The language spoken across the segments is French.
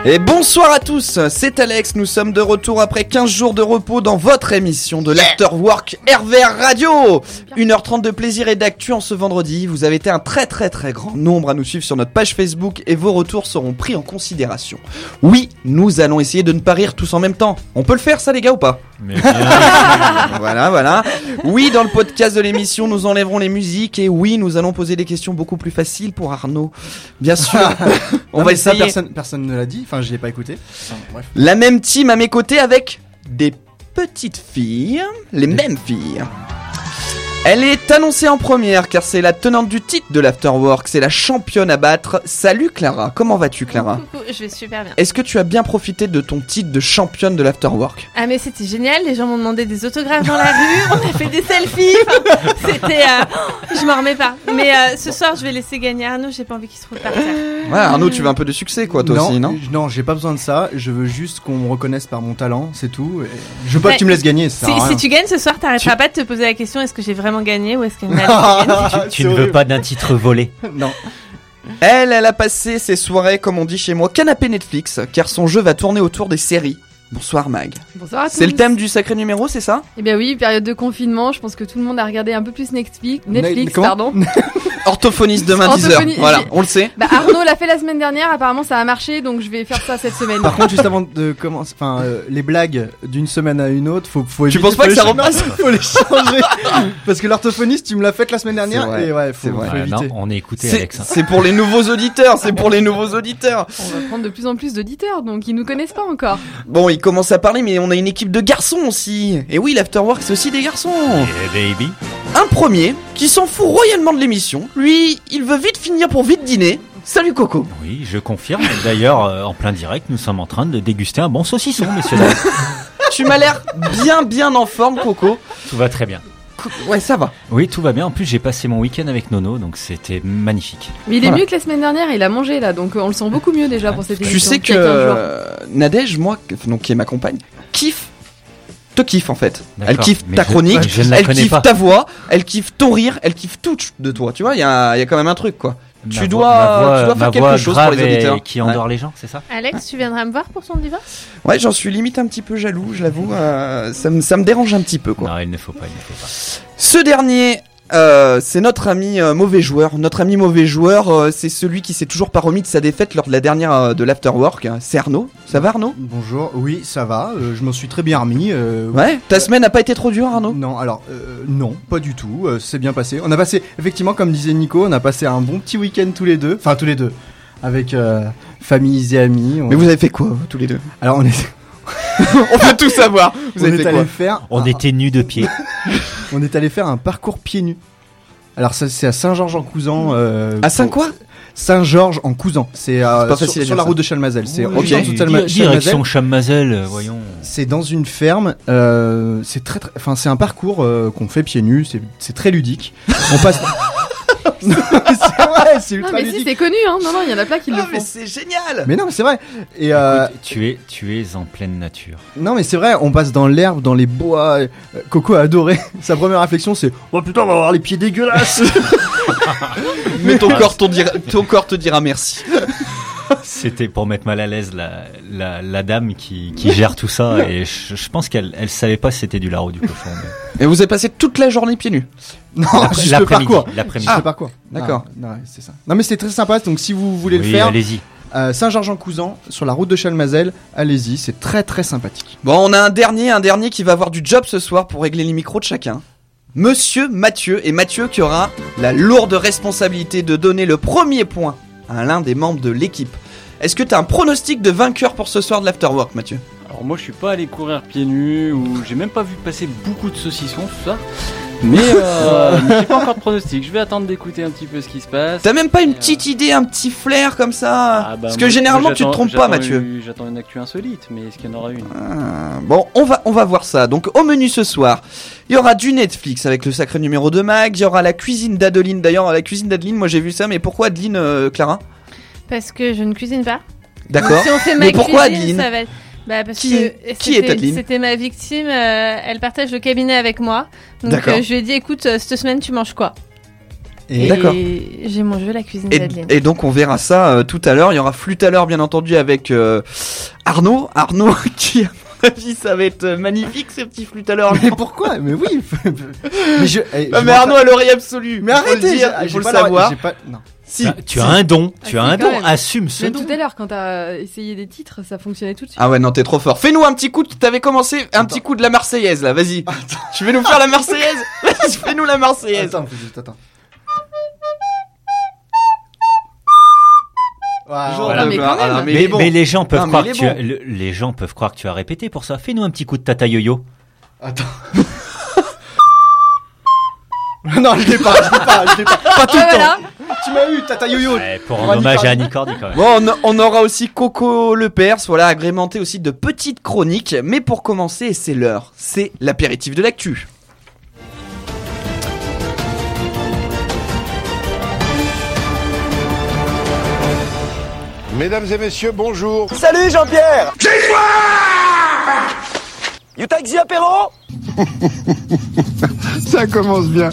Et bonsoir à tous, c'est Alex, nous sommes de retour après 15 jours de repos dans votre émission de l'Afterwork RVR Radio. 1h30 de plaisir et d'actu en ce vendredi. Vous avez été un très grand nombre à nous suivre sur notre page Facebook et vos retours seront pris en considération. Oui, nous allons essayer de ne pas rire tous en même temps. On peut le faire ça les gars ou pas ? Mais bien. Voilà. Oui, dans le podcast de l'émission, nous enlèverons les musiques et oui, nous allons poser des questions beaucoup plus faciles pour Arnaud. Bien sûr. On va essayer. Ça, personne ne l'a dit. Enfin, je l'ai pas écouté. Enfin, bref. La même team à mes côtés avec des petites filles, les mêmes filles. Elle est annoncée en première car c'est la tenante du titre de l'Afterwork, c'est la championne à battre. Salut Clara, comment vas-tu Clara ? Coucou, je vais super bien. Est-ce que tu as bien profité de ton titre de championne de l'Afterwork ? Ah mais c'était génial, les gens m'ont demandé des autographes dans la rue, on a fait des selfies, c'était... je m'en remets pas. Mais ce soir je vais laisser gagner Arnaud, j'ai pas envie qu'il se trouve par terre. Ouais, Arnaud, tu veux un peu de succès quoi toi aussi, non ? Non, j'ai pas besoin de ça, je veux juste qu'on me reconnaisse par mon talent, c'est tout. Et je veux pas que tu me laisses gagner, ça sert à rien. Si tu gagnes ce soir, t'arrêteras pas de te poser la question, est-ce que j'ai vraiment gagné ou est-ce que Nadège Tu ne veux pas d'un titre volé. Non. Elle a passé ses soirées, comme on dit chez moi, canapé Netflix, car son jeu va tourner autour des séries. Bonsoir Mag. Bonsoir à tous. C'est le thème du sacré numéro, c'est ça ? Eh bien oui, période de confinement, je pense que tout le monde a regardé un peu plus Netflix, Comment pardon. Orthophoniste demain 10h, voilà, on le sait. Bah Arnaud l'a fait la semaine dernière, apparemment ça a marché, donc je vais faire ça cette semaine. Par contre, juste avant de commencer, les blagues d'une semaine à une autre, faut Tu éviter, penses pas que ça repasse ? faut les changer. Parce que l'orthophoniste, tu me l'as fait la semaine dernière, vrai, et ouais, c'est faut vrai. éviter. Non, on est écouté C'est, Alex. c'est pour les nouveaux auditeurs, On va prendre de plus en plus d'auditeurs, donc ils nous connaissent pas encore. Bon, il commence à parler, mais on a une équipe de garçons aussi. Et oui, l'Afterwork, c'est aussi des garçons. Eh baby. Un premier qui s'en fout royalement de l'émission. Lui, il veut vite finir pour vite dîner. Salut Coco. Oui, je confirme. D'ailleurs, en plein direct, nous sommes en train de déguster un bon saucisson, messieurs dames. Tu m'as l'air bien en forme, Coco. Tout va très bien. Ouais, ça va. Oui, tout va bien. En plus, j'ai passé mon week-end avec Nono, donc c'était magnifique. Mais il est Voilà. mieux que la semaine dernière, il a mangé là, donc on le sent beaucoup mieux déjà pour cette émission. Tu sais qu'il y a 15 jours. que Nadège, moi, donc qui est ma compagne, te kiffe en fait. D'accord, Elle kiffe mais ta chronique, je ne la elle connais kiffe pas. ta voix, elle kiffe ton rire, elle kiffe tout de toi. Tu vois, il y a quand même un truc quoi. Tu dois faire quelque chose pour les auditeurs. Qui endort les gens, c'est ça ? Alex, tu viendras me voir pour son divorce ? Ouais, j'en suis limite un petit peu jaloux, je l'avoue. Ça me dérange un petit peu quoi. Non, il ne faut pas. Ce dernier, c'est notre ami mauvais joueur. Notre ami mauvais joueur, c'est celui qui s'est toujours pas remis de sa défaite lors de la dernière de l'Afterwork. C'est Arnaud. Ça va Arnaud ? Bonjour, oui, ça va, je m'en suis très bien remis. Ouais. Ta semaine n'a pas été trop dure Arnaud ? Non, alors, non, pas du tout, c'est bien passé. On a passé, effectivement, comme disait Nico, on a passé un bon petit week-end tous les deux, avec familles et amis. Mais vous avez fait quoi tous les deux ? Alors, On veut tout savoir. Vous avez fait quoi ? On était nus de pied. On est allé faire un parcours pieds nus. Alors ça c'est à Saint-Georges-en-Couzan. À Saint quoi ? Saint-Georges-en-Couzan. C'est pas facile à sur dire la ça. route de Chalmazel. C'est Ok. Direction Chammazel, voyons. C'est dans une ferme. C'est c'est un parcours qu'on fait pieds nus. C'est très ludique. On passe. Non, mais c'est vrai, c'est Non ultra mais si, ludique. c'est connu, hein. Non, il y en a plein qui le Ah mais font. c'est génial ! Mais non, mais c'est vrai. Et Écoute, tu es en pleine nature. non, mais c'est vrai. On passe dans l'herbe, dans les bois. Coco a adoré. Sa première réflexion, c'est oh putain, on va avoir les pieds dégueulasses. Mais ton corps te dira merci. C'était pour mettre mal à l'aise la dame qui gère tout ça et je pense qu'elle savait pas si c'était du lard ou du cochon. Mais... Et vous avez passé toute la journée pieds nus. Non, juste le L'après-midi. parcours. L'après-midi. Juste le parcours. D'accord. Non, c'est ça. Non, mais c'est très sympa. Donc, si vous voulez Oui, le faire, allez-y. Saint-Georges-en-Couzan, sur la route de Chalmazel, allez-y. C'est très sympathique. Bon, on a un dernier qui va avoir du job ce soir pour régler les micros de chacun. Monsieur Mathieu, et Mathieu qui aura la lourde responsabilité de donner le premier point à l'un des membres de l'équipe. Est-ce que t'as un pronostic de vainqueur pour ce soir de l'Afterwork, Mathieu ? Alors moi je suis pas allé courir pieds nus ou j'ai même pas vu passer beaucoup de saucissons tout ça. Mais j'ai pas encore de pronostic. Je vais attendre d'écouter un petit peu ce qui se passe. T'as même pas une petite idée, un petit flair comme ça ? Ah, Parce que généralement tu te trompes pas, Mathieu. J'attends une actu insolite, mais est-ce qu'il y en aura une ? Bon, on va voir ça. Donc au menu ce soir, il y aura du Netflix avec le sacré numéro de Mag, il y aura la cuisine d'Adeline. D'ailleurs, la cuisine d'Adeline, moi j'ai vu ça, mais pourquoi Adeline, Clara ? Parce que je ne cuisine pas. D'accord. Si on fait Mais ma pourquoi cuisine, Adeline ? ça va être... Bah parce Qui est Adeline ? C'était ma victime, elle partage le cabinet avec moi. Donc D'accord. je lui ai dit écoute, cette semaine tu manges quoi ? Et D'accord. j'ai mon jeu La cuisine Et, d'Adeline. et donc on verra ça tout à l'heure. Il y aura Flûte à l'heure bien entendu avec Arnaud qui à mon avis ça va être magnifique ces petits flûtes à l'heure. Mais pourquoi? Mais oui. Mais Mais Arnaud a l'oreille absolue. Mais Faut le arrêtez, dire, il faut le savoir. Non. Si. Tu as un don, Ah, si, quand même. assume ce Même don. tout à l'heure, quand t'as essayé des titres, ça fonctionnait tout de suite. Ah ouais non t'es trop fort. Fais-nous un petit coup. T'avais commencé un petit coup de la Marseillaise là. Vas-y. Tu veux nous faire la Marseillaise? Vas-y, fais-nous la Marseillaise. Attends, attends. Voilà. mais quand même. Mais il est bon. Mais les gens peuvent Non, mais croire il que est bon. les gens peuvent croire que tu as répété pour ça. Fais-nous un petit coup de tata yo-yo. Attends. Non, je l'ai pas. Pas tout le Voilà. temps. Tu m'as eu, tata yo-yo. Ouais, pour On rendre va hommage dire- à Annie Cordy quand même. Bon, on aura aussi Coco Le Perse, voilà, agrémenté aussi de petites chroniques. Mais pour commencer, c'est l'heure, c'est l'apéritif de l'actu. Mesdames et messieurs, bonjour. Salut Jean-Pierre. C'est moi. You taxi apéro. Ça commence bien.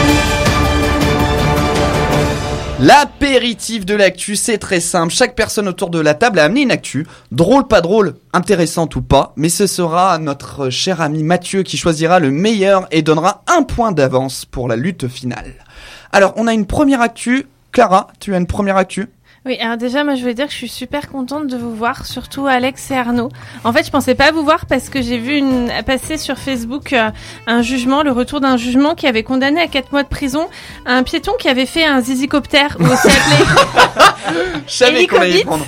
L'apéritif de l'actu, c'est très simple. Chaque personne autour de la table a amené une actu. Drôle, pas drôle, intéressante ou pas. Mais ce sera notre cher ami Mathieu qui choisira le meilleur et donnera un point d'avance pour la lutte finale. Alors, on a une première actu. Clara, tu as une première actu? Oui, alors déjà, moi, je voulais dire que je suis super contente de vous voir, surtout Alex et Arnaud. En fait, je pensais pas vous voir parce que j'ai vu passer sur Facebook un jugement, le retour d'un jugement qui avait condamné à 4 mois de prison un piéton qui avait fait un zizicoptère, ou aussi appelé Je savais qu'on allait Hélicobite. prendre.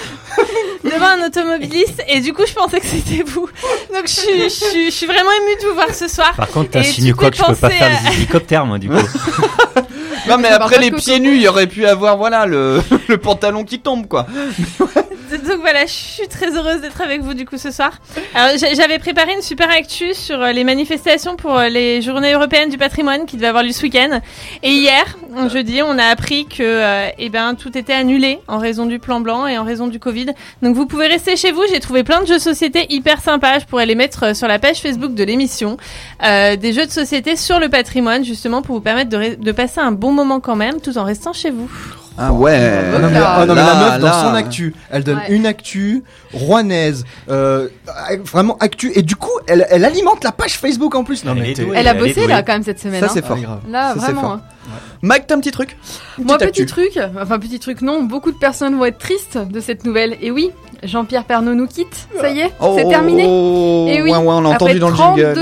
devant un automobiliste, et du coup, je pensais que c'était vous. Donc, je suis vraiment émue de vous voir ce soir. Par contre, Et t'insinues tu quoi peux que je peux pas penser faire à- les hélicoptères, moi, du coup. Non, mais Ça après part les pas de pieds nus, il y aurait pu avoir, voilà, le pantalon qui tombe, quoi. Donc voilà, je suis très heureuse d'être avec vous du coup ce soir. Alors j'avais préparé une super actu sur les manifestations pour les journées européennes du patrimoine qui devaient avoir lieu ce week-end. Et hier, jeudi, on a appris que tout était annulé en raison du plan blanc et en raison du Covid. Donc vous pouvez rester chez vous, j'ai trouvé plein de jeux de société hyper sympas. Je pourrais les mettre sur la page Facebook de l'émission. Des jeux de société sur le patrimoine justement pour vous permettre de passer un bon moment quand même tout en restant chez vous. Ah ouais. Oh non, mais la meuf dans là. son actu, elle donne Ouais. une actu rouennaise, vraiment actu, et du coup elle alimente la page Facebook en plus. Non Elle mais est t'es- douée. Elle a Elle est bossé douée. là quand même cette semaine. Ça hein. c'est fort. Ah, grave. Là Ça, c'est vraiment. fort. hein. Mike, t'as un petit truc? Moi, Petite petit actu. truc, enfin petit truc non, beaucoup de personnes vont être tristes de cette nouvelle. Et oui, Jean-Pierre Pernaut nous quitte, ça y est, c'est terminé. Oh, Et oui, ouais, on l'a après entendu dans le jingle.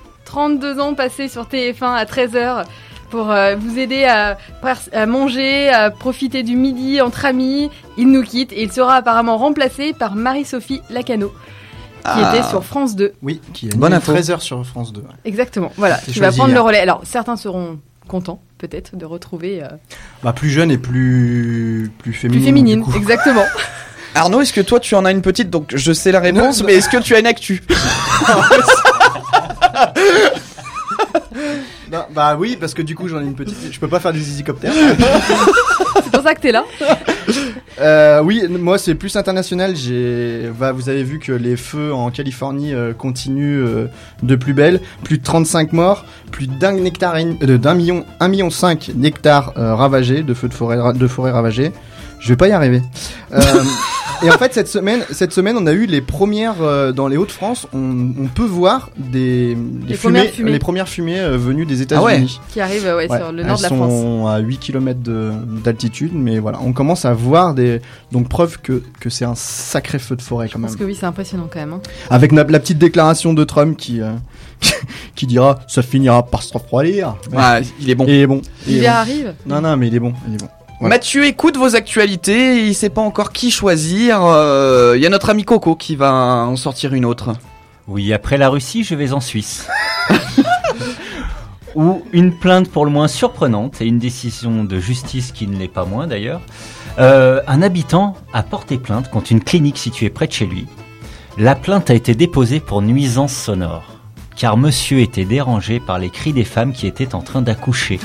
32 ans passés sur TF1 à 13h pour vous aider à manger, à profiter du midi entre amis. Il nous quitte et il sera apparemment remplacé par Marie-Sophie Lacano, qui Ah. était sur France 2. Oui, qui a Bonne mis info. 13h sur France 2. ouais. Exactement, voilà, C'est qui va choisi prendre hier. le relais. Alors, certains seront contents, peut-être, de retrouver Bah plus jeune et plus féminine. plus féminine. du coup. Exactement. Arnaud, est-ce que toi tu en as une petite? Donc je sais la réponse, Non, mais est-ce que tu as une actu? Non, bah oui, parce que du coup j'en ai une petite. Je peux pas faire des hélicoptères. C'est pour ça que t'es là. Oui, moi c'est plus international. Vous avez vu que les feux en Californie continuent de plus belle. Plus de 35 morts, plus d'un hectare, 1,5 million d'hectares ravagés, de feux de forêt ravagés. Je vais pas y arriver. Et en fait cette semaine, on a eu les premières dans les Hauts-de-France. On peut voir les premières fumées venues des États-Unis. Qui arrive sur le nord de la Elles France. sont à 8 km d'altitude, mais voilà, on commence à voir donc preuve que c'est un sacré feu de forêt quand Je pense même. que oui, c'est impressionnant quand même. hein. Avec la petite déclaration de Trump qui dira ça finira par se refroidir. Ouais, il est bon. Il est bon. Il est L'hiver bon. arrive. Non, mais il est bon. Voilà. Mathieu écoute vos actualités, il sait pas encore qui choisir. Il y a notre ami Coco qui va en sortir une autre. Oui, après la Russie, je vais en Suisse. Où une plainte pour le moins surprenante et une décision de justice qui ne l'est pas moins d'ailleurs. Un habitant a porté plainte contre une clinique située près de chez lui. La plainte a été déposée pour nuisance sonore, car monsieur était dérangé par les cris des femmes qui étaient en train d'accoucher.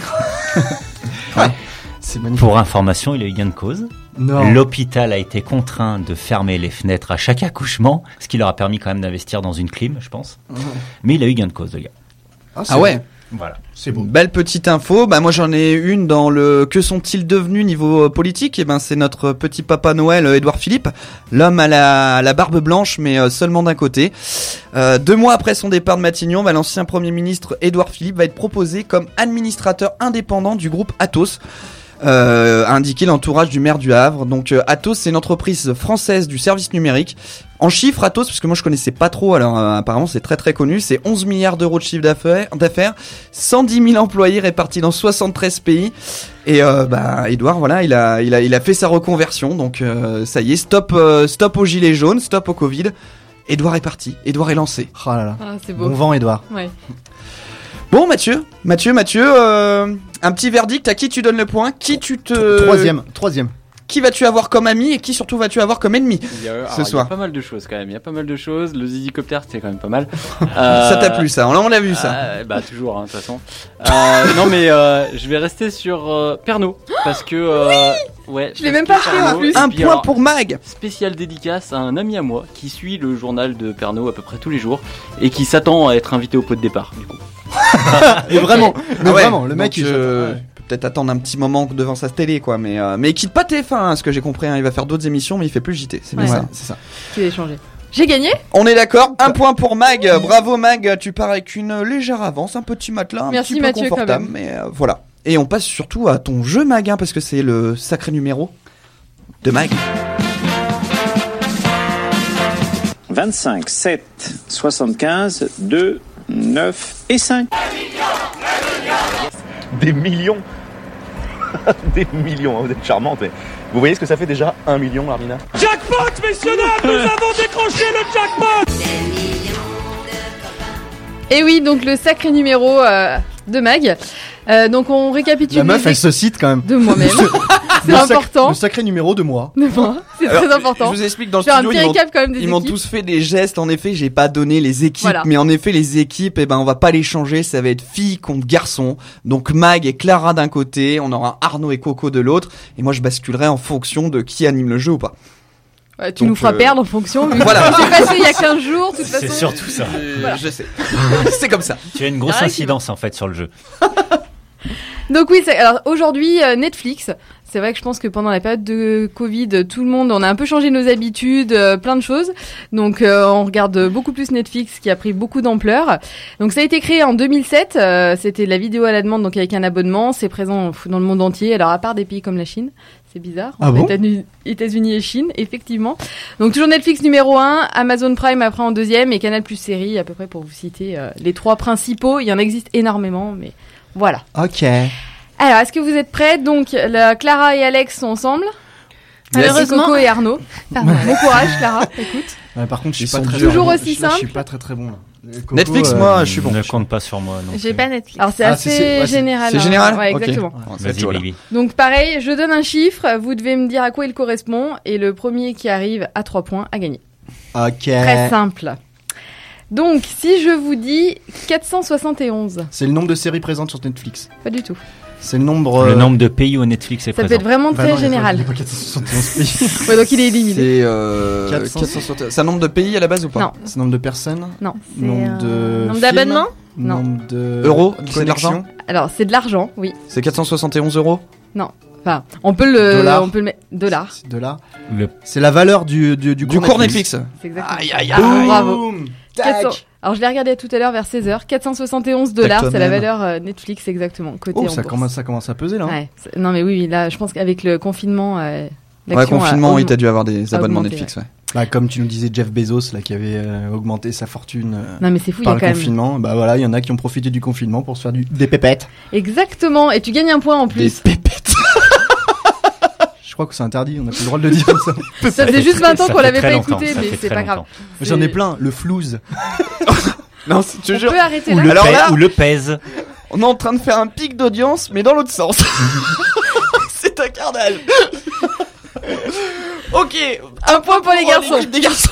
C'est magnifique. Pour information, il a eu gain de cause. Non. L'hôpital a été contraint de fermer les fenêtres à chaque accouchement, ce qui leur a permis quand même d'investir dans une clim, je pense. Mais il a eu gain de cause, le gars. Ah ouais. Voilà. C'est beau. Belle petite info. Bah moi j'en ai une dans le que sont-ils devenus niveau politique. Et ben c'est notre petit papa Noël Édouard Philippe, l'homme à la barbe blanche mais seulement d'un côté. 2 mois après son départ de Matignon, bah, l'ancien Premier ministre Édouard Philippe va être proposé comme administrateur indépendant du groupe Atos. A indiqué l'entourage du maire du Havre. Donc Atos, c'est une entreprise française du service numérique. En chiffres, Atos, parce que moi je connaissais pas trop, alors apparemment c'est très très connu, c'est 11 milliards d'euros de chiffre d'affaires, 110 000 employés répartis dans 73 pays. Et Edouard, voilà, il a fait sa reconversion. Donc ça y est, stop aux gilets jaunes, stop au Covid. Edouard est parti, Edouard est lancé. Oh là là. Ah, c'est beau. Bon vent, Edouard. Ouais. Bon Mathieu, un petit verdict, à qui tu donnes le point? Qui tu te... Troisième. Qui vas-tu avoir comme ami et qui surtout vas-tu avoir comme ennemi ce soir? Il y a pas mal de choses quand même. Il y a pas mal de choses. Le zizicoptère, c'était quand même pas mal. Ça t'a plu ça? On l'a vu ça. Bah toujours, hein, de toute façon. Non mais je vais rester sur Pernod parce que ouais. Je l'ai même pas fait en plus. Un point pour Mag. Spécial dédicace à un ami à moi qui suit le journal de Pernod à peu près tous les jours et qui s'attend à être invité au pot de départ. Du coup. Et vraiment, mais ouais, vraiment, le mec il peut peut-être attendre un petit moment devant sa télé quoi, mais il quitte pas TF1, hein, ce que j'ai compris, hein, il va faire d'autres émissions mais il fait plus le JT, c'est bien ça. c'est ça. Tu l'as changé. J'ai gagné. On est d'accord, un point pour Mag, bravo Mag, tu pars avec une légère avance, un petit matelas, un Merci petit peu Mathieu, confortable, mais voilà. Et on passe surtout à ton jeu Mag, hein, parce que c'est le sacré numéro de Mag. 25, 7, 75, 2, 9 et 5. Des millions. Des millions, vous êtes charmante. Mais vous voyez ce que ça fait déjà 1 million, Armina? Jackpot, messieurs dames, nous avons décroché le jackpot. Et oui, donc le sacré numéro de Mag. Donc on récapitule. La meuf, elle se cite quand même. De moi-même. C'est important. Le sacré numéro de moi. De moi. C'est très important. Je vous explique, dans le Faire un studio, petit récap quand même des ils m'ont équipes. tous fait des gestes. En effet, j'ai pas donné les équipes, Voilà. mais en effet, les équipes, eh ben, on va pas les changer. Ça va être filles contre garçons. Donc Mag et Clara d'un côté, on aura Arnaud et Coco de l'autre, et moi je basculerai en fonction de qui anime le jeu ou pas. Ouais, tu nous feras perdre en fonction. Voilà. C'est passé il y a 15 jours, de toute façon. C'est surtout ça. Voilà. Je sais. C'est comme ça. Tu as une grosse incidence en fait sur le jeu. Donc oui, alors aujourd'hui Netflix. C'est vrai que je pense que pendant la période de Covid, tout le monde, on a un peu changé nos habitudes, plein de choses. Donc on regarde beaucoup plus Netflix, qui a pris beaucoup d'ampleur. Donc ça a été créé en 2007. C'était de la vidéo à la demande, donc avec un abonnement. C'est présent dans le monde entier. Alors à part des pays comme la Chine. C'est bizarre. Ah bon ? États-Unis et Chine, effectivement. Donc toujours Netflix numéro 1, Amazon Prime après en deuxième et Canal Plus série à peu près pour vous citer les 3 principaux. Il y en existe énormément, mais voilà. Ok. Alors, est-ce que vous êtes prêts ? Donc, Clara et Alex sont ensemble. Malheureusement. Coco et Arnaud. Pardon. Bon courage, Clara. Écoute. Par contre, je suis Ils pas sont très toujours bon. aussi Là, je suis simple. pas très bon là. Coco, Netflix, moi, je suis bon. Ne compte pas sur moi. Donc, J'ai pas Netflix. Alors, c'est Ah, assez c'est général. C'est général ? Ouais, Ok. exactement. Bon, ça va être Vas-y, chaud, là. Baby. Donc, pareil, je donne un chiffre. Vous devez me dire à quoi il correspond. Et le premier qui arrive à 3 points a gagné. Ok. Très simple. Donc, si je vous dis 471. C'est le nombre de séries présentes sur Netflix. Pas du tout. C'est le nombre. Le nombre de pays où Netflix est Ça peut présent. être vraiment Bah très non, il y a général. pas 471 pays. Ouais, donc il est éliminé. C'est 460. C'est un nombre de pays à la base ou pas ? Non. C'est le nombre de personnes. Non. Nombre de. Nombre films, d'abonnements ? Non. Nombre de. Euros, c'est de connexions. l'argent ? Alors, c'est de l'argent, oui. C'est 471 euros ? Enfin, on peut le mettre. Dollars. C'est de là. Le- C'est la valeur du Du cours Netflix. C'est exactement. Aïe aïe Ah, aïe. bravo. Boum. 400. Tac. Alors je l'ai regardé tout à l'heure vers 16h, 471 $, Tac, c'est la toi-même. valeur Netflix exactement, côté Oh, en ça bourse. commence à peser là. hein. Ouais, non mais oui, là je pense qu'avec le confinement, Ouais, l'action confinement, a il t'a dû avoir des a abonnements augmenté, Netflix, ouais. Bah, comme tu nous disais Jeff Bezos là qui avait augmenté sa fortune Non mais c'est fou, il y par a le quand même. confinement. Bah voilà, il y en a qui ont profité du confinement pour se faire des pépettes. Exactement, et tu gagnes un point en Des plus. pépettes. Je crois que c'est interdit, on a plus le droit de le dire ça. Ça faisait juste 20 ans Ça qu'on fait l'avait très pas longtemps, écouté, ça mais fait c'est très pas grave. longtemps. J'en ai plein, le flouze. Non, je te On jure. peut arrêter Ou là. le, Alors pè- là- ou le pèse. On est en train de faire un pic d'audience, mais dans l'autre sens. C'est un carnage. Ok. Un point pour les garçons. l'équipe des garçons.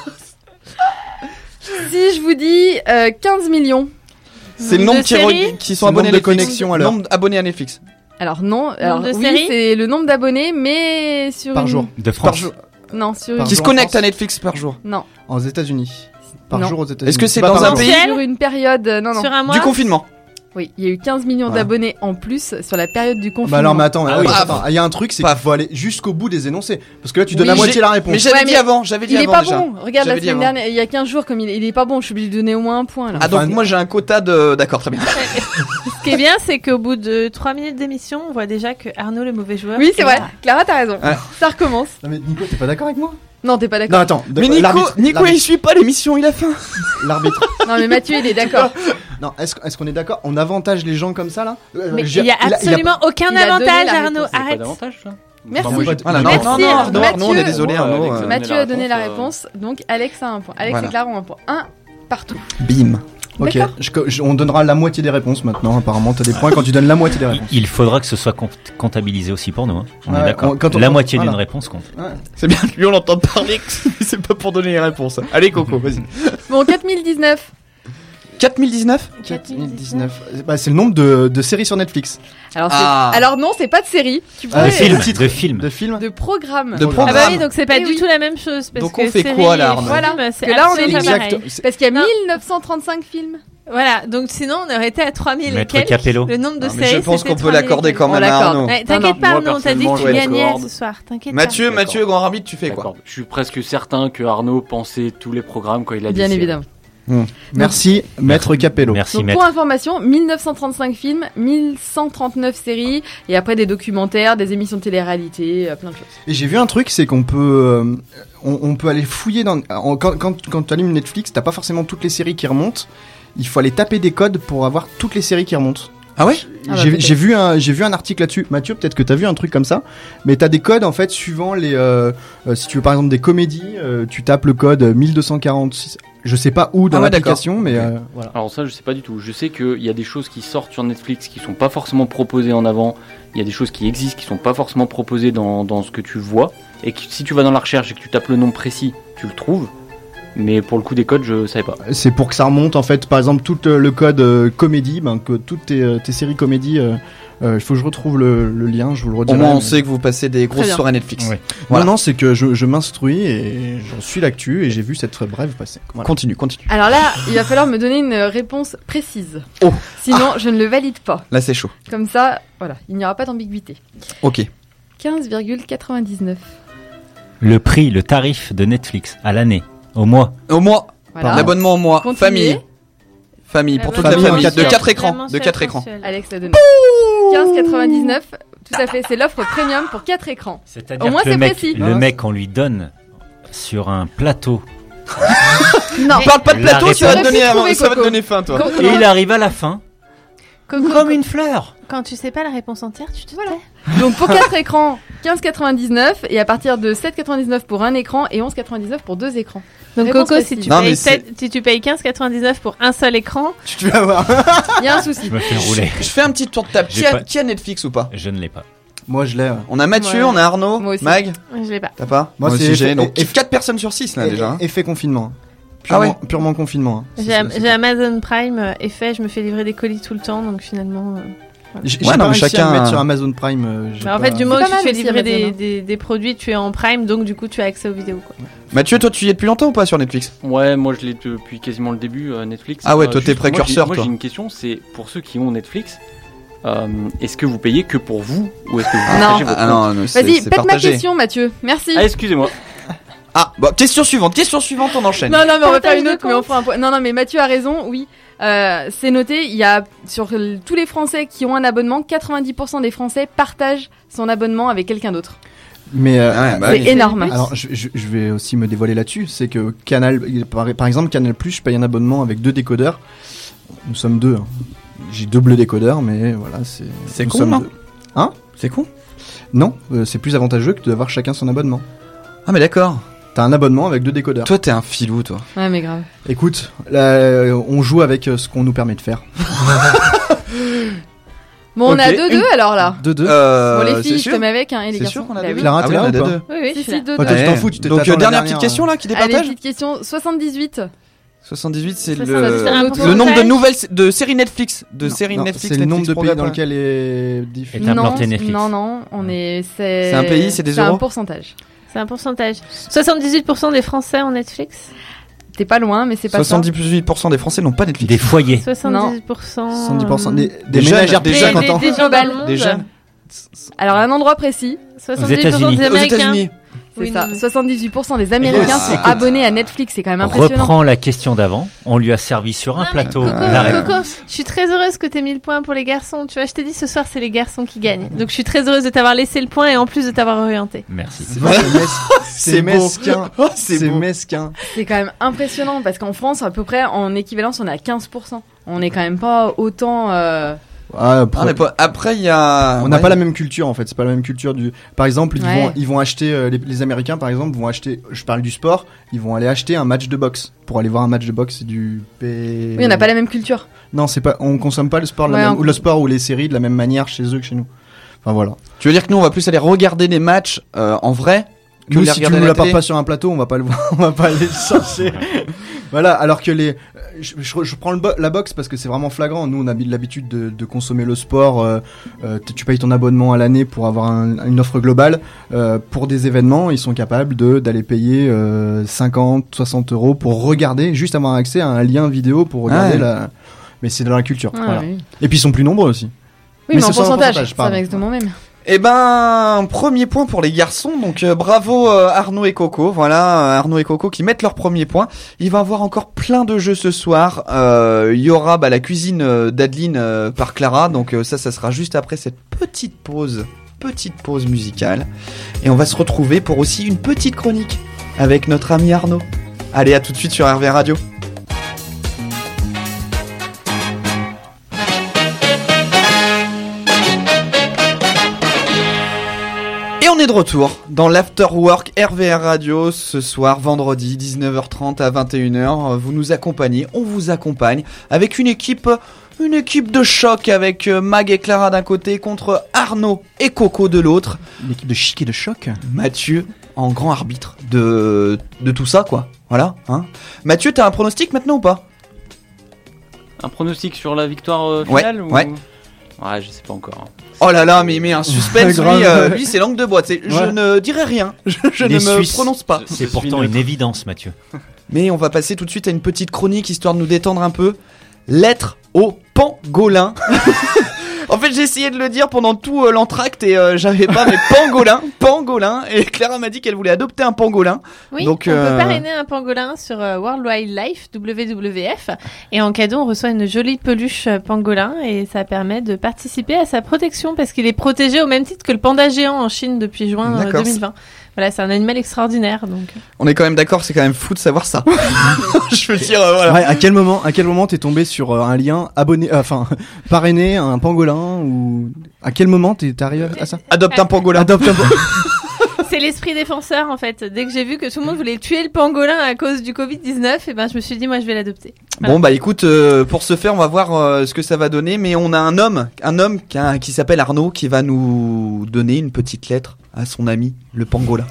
Si je vous dis 15 millions. C'est le nombre De séries qui sont C'est le abonnés à nombre de Netflix. connexions, alors. Nombre d'abonnés à Netflix. Alors non, alors de oui, séries c'est le nombre d'abonnés, mais sur Par une- jour. De Par France. jour. Non, sur Par une... Qui jour se en connectent France. à Netflix par jour. Non, Aux États-Unis. Par Non. jour aux États-Unis. Est-ce que c'est pas dans par un jour. pays Mensuel sur une période. Non, non. Sur un mois Du confinement. Oui, il y a eu 15 millions Voilà. d'abonnés en plus sur la période du confinement. Bah alors, mais attends, Ah oui. il y a un truc, c'est qu'il faut aller jusqu'au bout des énoncés. Parce que là, tu donnes Oui, la moitié de la réponse. Mais j'avais Ouais, dit mais avant, j'avais dit Il est avant pas déjà. bon. Regarde, la J'avais dit semaine avant. dernière, il y a 15 jours, comme il est pas bon, je suis obligé de donner au moins un point, là. Ah donc Enfin, moi j'ai un quota de... D'accord, très bien. Ce qui est bien, c'est qu'au bout de 3 minutes d'émission, on voit déjà que Arnaud, le mauvais joueur. Oui, c'est est vrai. là. Clara, t'as raison. Ouais. Ça recommence. Non, mais Nico, t'es pas d'accord avec moi? Non, t'es pas Non, d'accord. attends. Mais Nico il suit pas l'émission, il a faim. L'arbitre. Non, mais Mathieu, il est d'accord. Non, est-ce qu'on est d'accord? On avantage les gens comme ça, là? Mais il y a absolument aucun il a donné avantage, la Arnaud. réponse. C'est pas Arrête. d'avantage, ça? Merci. Enfin, moi, j'ai- Voilà, non, Merci, non, Arnaud, Mathieu. Arnaud, on est désolé, Ouais, Arnaud. Alex, Mathieu a donné la réponse, réponse, donc Alex a un point. Alex Voilà. et Clara ont un point. Un partout. Bim. Ok, D'accord. on donnera la moitié des réponses maintenant. Apparemment, t'as des points quand tu donnes la moitié des réponses. Il faudra que ce soit comptabilisé aussi pour nous. Hein. On Ouais, est d'accord. quand on- La moitié voilà. d'une réponse compte. C'est bien, lui on l'entend parler, mais c'est pas pour donner les réponses. Allez Coco, vas-y. Bon, 4019. 4019 4019. Bah, c'est le nombre de séries sur Netflix. Alors, Ah. alors non, c'est pas de série. Tu Ah, pourrais- film, titre. de film. De films. De programme. De Ah programme. bah oui, donc c'est pas Eh du oui. tout la même chose. Parce Donc que on fait série quoi, là, et Arnaud Voilà. film, c'est Parce que là, on est absolument exact. pareil. Parce qu'il y a Non. 1935 films. Voilà, donc sinon on aurait été à 3000 et Maître quelques. Capello. Le nombre de Non, mais séries. je pense c'était qu'on peut 3000 et l'accorder quelques. quand même On à l'accorde. Arnaud. Ouais, t'inquiète Non, pas, moi, Arnaud, t'as dit que tu personnellement, je gagnais l'accorde. ce soir. T'inquiète Mathieu, D'accord. Mathieu, grand arbitre, tu fais quoi? D'accord. Je suis presque certain que Arnaud pensait tous les programmes quand il a dit Bien série. évidemment. Merci, Maître Capello. Merci, Donc maître. pour information, 1935 films, 1139 séries, et après des documentaires, des émissions de télé-réalité, plein de choses. Et j'ai vu un truc, c'est qu'on peut, on peut aller fouiller quand tu allumes Netflix, t'as pas forcément toutes les séries qui remontent. Il faut aller taper des codes pour avoir toutes les séries qui remontent. Ah ouais? Ah bah, J'ai peut-être. j'ai vu un article là-dessus. Mathieu, peut-être que t'as vu un truc comme ça. Mais t'as des codes en fait suivant les. Si tu veux par exemple des comédies, tu tapes le code 1246. Je sais pas où dans Ah ouais, l'application, mais d'accord. voilà. Alors ça, je sais pas du tout. Je sais qu'il y a des choses qui sortent sur Netflix qui sont pas forcément proposées en avant. Il y a des choses qui existent qui sont pas forcément proposées dans ce que tu vois. Et que si tu vas dans la recherche et que tu tapes le nom précis, tu le trouves. Mais pour le coup des codes, je savais pas. C'est pour que ça remonte en fait. Par exemple, tout le code comédie, que toutes tes séries comédies. Il faut que je retrouve le lien. Je vous le Au redirai. moins on mais- sait que vous passez des grosses bien. soirées Netflix. Ouais. Voilà. Non, c'est que je m'instruis et j'en suis l'actu et j'ai vu cette brève passer. Voilà. Continue. Alors là, il va falloir me donner une réponse précise. Oh. Sinon, je ne le valide pas. Là c'est chaud. Comme ça, voilà, il n'y aura pas d'ambiguïté. Ok. 15,99. Le tarif de Netflix à l'année, au mois. Au mois, Voilà. l'abonnement au mois, Continuez. famille. Famille, pour toute la Famille en famille. quatre De heures. 4 écrans. Vraiment De 4 écrans. sensuel. Alex l'a donné. 15,99. Tout à fait, c'est l'offre premium pour 4 écrans. C'est-à-dire Au moins, que le c'est mec, précis. le mec, on lui donne sur un plateau. Non. Parle pas de La plateau, ça va te réponse- donner, Trouver, ça va te Coco. donner faim, toi. Et il arrive à la fin, Coco, comme une fleur. Quand tu sais pas la réponse entière, tu te tais. Donc pour 4 écrans, 15,99 et à partir de 7,99 pour un écran et 11,99 pour 2 écrans. Donc Réponse Coco, si précise. tu, Non, mais payes c'est- si tu payes 15,99 pour un seul écran, Tu vas voir. Il y a un souci. Je me fais rouler. Je fais un petit tour de table. J'ai Qui a, pas- qui a Netflix ou pas? Je ne l'ai pas. Moi, je l'ai. On a Mathieu, Ouais. on a Arnaud, Moi aussi. Mag. je l'ai pas. T'as pas? Moi, c'est aussi j'ai. effet- Donc effet- 4 personnes sur 6 là déjà. hein. Effet confinement. Ah ouais. Purement confinement. hein. J'ai Amazon Prime effet, je me fais livrer des colis tout le temps, donc finalement. J'ai Ouais, pas non, mais réussi à chacun- me mettre sur Amazon Prime. j'ai Bah, en pas- fait, du moment C'est où tu pas te fais mal aussi, livrer Amazon, des produits, tu es en Prime, donc du coup tu as accès aux vidéos. Quoi. Mathieu, toi tu y es depuis longtemps ou pas sur Netflix? Ouais, moi je l'ai depuis quasiment le début Netflix. Ah ouais, toi, t'es juste, précurseur, Moi toi. j'ai une question, c'est pour ceux qui ont Netflix, est-ce que vous payez que pour vous ou est-ce que vous Non. partagez votre compte non, c'est Vas-y, c'est pète ma partagé. question, Mathieu. Merci. Ah, excusez-moi. Ah, bon, question suivante, on enchaîne. Non, mais on va Partage faire une de autre, mais on compte. fera un point. Non, mais Mathieu a raison, oui. C'est noté, il y a sur tous les Français qui ont un abonnement, 90% des Français partagent son abonnement avec quelqu'un d'autre. Mais Ouais, bah c'est oui. énorme. alors, je vais aussi me dévoiler là-dessus. C'est que Canal, par exemple, Canal+, je paye un abonnement avec 2 décodeurs. Nous sommes 2. hein. J'ai double décodeur, mais voilà, C'est nous con, sommes non 2. Hein? C'est con. Non, c'est plus avantageux que d'avoir chacun son abonnement. Ah mais d'accord. T'as un abonnement avec 2 décodeurs. Toi t'es un filou, toi. Ouais, mais grave. Écoute, là, on joue avec ce qu'on nous permet de faire. Bon, on Ok, a 2-2 alors là. 2-2. Bon, les filles, c'est je sûr. te mets avec, hein, et les C'est garçons. sûr qu'on a Bah deux. oui. Clara, Ah t'es oui, on là a ou des pas? deux. Oui, oui, Si, je suis là. si, 2-2. Ok, tu t'en Ouais. fous, tu t'es Donc tapé la dernière petite question là qui Allez, départage. petite question, 78. 78 c'est 78, un le pourcentage. nombre de nouvelles de séries Netflix, de Non, séries non, Netflix. c'est le nombre de Netflix pays dans programme. lesquels est diffusé. Et t'as planté Netflix. Non, C'est un pays, c'est des C'est un euros pourcentage. C'est un pourcentage. 78% des Français ont Netflix. T'es pas loin, mais c'est pas ça. 78% des Français n'ont pas Netflix. Des foyers. 70%. 70% des jeunes, ménagères des plus jeunes. 50 ans. Des gens dans le monde. Des jeunes. Alors, un endroit précis. 70% États-Unis. des Aux Américains. États-Unis. C'est Oui, ça. non, mais- 78% des Américains sont abonnés à Netflix. C'est quand même impressionnant. Reprends la question d'avant. On lui a servi sur un Non, mais plateau. Coco, la réponse. Coco, je suis très heureuse que t'aies mis le point pour les garçons. Tu vois, je t'ai dit ce soir, c'est les garçons qui gagnent. Donc je suis très heureuse de t'avoir laissé le point et en plus de t'avoir orienté. Merci. C'est beau. mesquin. Oh, c'est beau. mesquin. C'est quand même impressionnant parce qu'en France, à peu près, en équivalence, on est à 15%. On est quand même pas autant. Après, il y a. On n'a pas la même culture en fait, c'est pas la même culture du. Par exemple, Ouais. ils vont acheter les Américains par exemple vont acheter. Je parle du sport, ils vont aller acheter un match de boxe pour aller voir un match de boxe. C'est du. Oui, on n'a pas la même culture. Non, c'est pas. On consomme pas le sport de la Ouais, même- ou le sport ou les séries de la même manière chez eux que chez nous. Enfin voilà. Tu veux dire que nous, on va plus aller regarder des matchs en vrai que Nous, les si tu regarder nous à la l'apportes télé pas sur un plateau, on va pas le voir, on va pas aller le chercher. Voilà, alors que les, je prends la boxe parce que c'est vraiment flagrant. Nous, on a l'habitude de consommer le sport. Tu payes ton abonnement à l'année pour avoir une offre globale. Pour des événements, ils sont capables d'aller payer 50, 60 euros pour regarder, juste avoir accès à un lien vidéo pour regarder Ouais. Mais c'est dans la culture. Ah, voilà. oui. Et puis ils sont plus nombreux aussi. Oui, mais ce en sont en pourcentage, pourcentage, ça pardon. va exactement même. Eh ben, premier point pour les garçons. Donc bravo Arnaud et Coco. Voilà, Arnaud et Coco qui mettent leur premier point. Il va y avoir encore plein de jeux ce soir. Il y aura la cuisine d'Adeline par Clara. Donc ça sera juste après cette petite pause musicale. Et on va se retrouver pour aussi une petite chronique avec notre ami Arnaud. Allez, à tout de suite sur RV Radio. Et on est de retour dans l'Afterwork RVR Radio ce soir, vendredi, 19h30 à 21h. Vous nous accompagnez, on vous accompagne avec une équipe de choc avec Mag et Clara d'un côté contre Arnaud et Coco de l'autre. Une équipe de chic et de choc. Mathieu en grand arbitre de tout ça, quoi. Voilà, hein. Mathieu, t'as un pronostic maintenant ou pas? Un pronostic sur la victoire finale ou... ouais. Ouais, je sais pas encore. Oh là là, mais un suspense, Grave. lui c'est langue de bois. Je ne dirai rien, je Les ne me Suisses. prononce pas. C'est pourtant une évidence, Mathieu. Mais on va passer tout de suite à une petite chronique histoire de nous détendre un peu. Lettre au pangolin. En fait, j'ai essayé de le dire pendant tout l'entracte et j'avais pas, mais pangolin. Et Clara m'a dit qu'elle voulait adopter un pangolin. Oui, Donc, on peut parrainer un pangolin sur World Wildlife, WWF. Et en cadeau, on reçoit une jolie peluche pangolin et ça permet de participer à sa protection parce qu'il est protégé au même titre que le panda géant en Chine depuis juin D'accord. 2020. Voilà, c'est un animal extraordinaire. Donc. On est quand même d'accord, c'est quand même fou de savoir ça. Je veux dire, voilà. Ouais, à quel moment t'es tombé sur un lien parrainer un pangolin ou à quel moment t'es arrivé à ça? Adopte un pangolin. Adopte un pangolin. C'est l'esprit défenseur en fait. Dès que j'ai vu que tout le monde voulait tuer le pangolin à cause du Covid-19, et ben je me suis dit moi je vais l'adopter. Voilà. Bon bah écoute, pour ce faire, on va voir ce que ça va donner. Mais on a un homme qui s'appelle Arnaud qui va nous donner une petite lettre à son ami, le pangolin.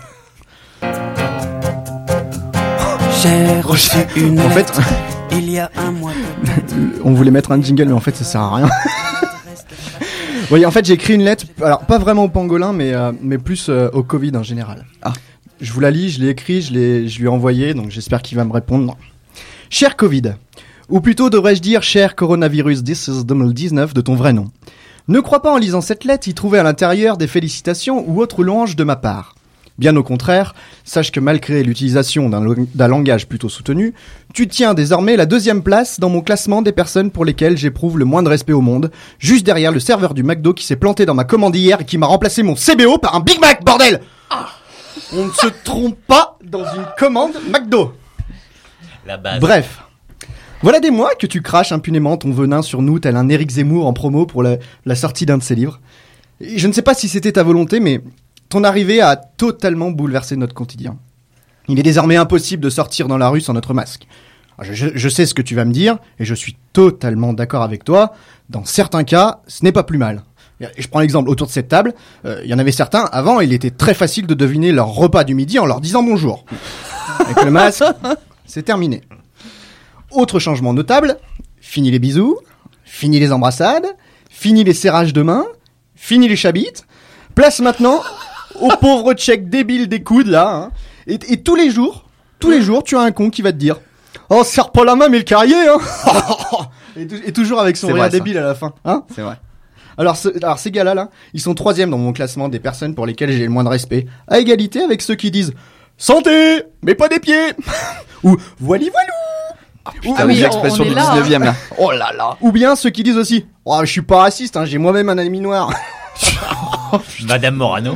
J'ai reçu une En lettre fait, il y a un mois. on voulait mettre un jingle, mais en fait, ça sert à rien. Oui, en fait, j'ai écrit une lettre, alors pas vraiment au pangolin, mais plus au Covid en général. Ah. Je vous la lis, je l'ai écrit, je lui ai envoyé, donc j'espère qu'il va me répondre. Cher Covid, ou plutôt devrais-je dire cher coronavirus, this is 2019 de ton vrai nom. Ne crois pas en lisant cette lettre y trouver à l'intérieur des félicitations ou autres louanges de ma part. Bien au contraire, sache que malgré l'utilisation d'un langage plutôt soutenu, tu tiens désormais la 2e place dans mon classement des personnes pour lesquelles j'éprouve le moins de respect au monde, juste derrière le serveur du McDo qui s'est planté dans ma commande hier et qui m'a remplacé mon CBO par un Big Mac, bordel! On ne se trompe pas dans une commande McDo. La base. Bref. Voilà des mois que tu craches impunément ton venin sur nous tel un Éric Zemmour en promo pour la sortie d'un de ses livres. Et je ne sais pas si c'était ta volonté, mais ton arrivée a totalement bouleversé notre quotidien. Il est désormais impossible de sortir dans la rue sans notre masque. Je sais ce que tu vas me dire, et je suis totalement d'accord avec toi. Dans certains cas, ce n'est pas plus mal. Et je prends l'exemple autour de cette table. Il y en avait certains, avant, il était très facile de deviner leur repas du midi en leur disant bonjour. Avec le masque, c'est terminé. Autre changement notable, fini les bisous, fini les embrassades, fini les serrages de main, fini les chabites. Place maintenant au pauvre tchèque débile des coudes là. Hein. Et tous les jours, tu as un con qui va te dire Oh, serre pas la main, mais le carrier, hein. et toujours avec son C'est rire vrai, ça. débile à la fin, hein. C'est vrai. Alors ces gars-là, là, ils sont 3e dans mon classement des personnes pour lesquelles j'ai le moins de respect, à égalité avec ceux qui disent santé, mais pas des pieds, ou voili voilou. Putain, les expressions du 19e là. Oh là là. Ou bien ceux qui disent aussi, oh, je suis pas raciste, hein, j'ai moi-même un ami noir. Madame Morano.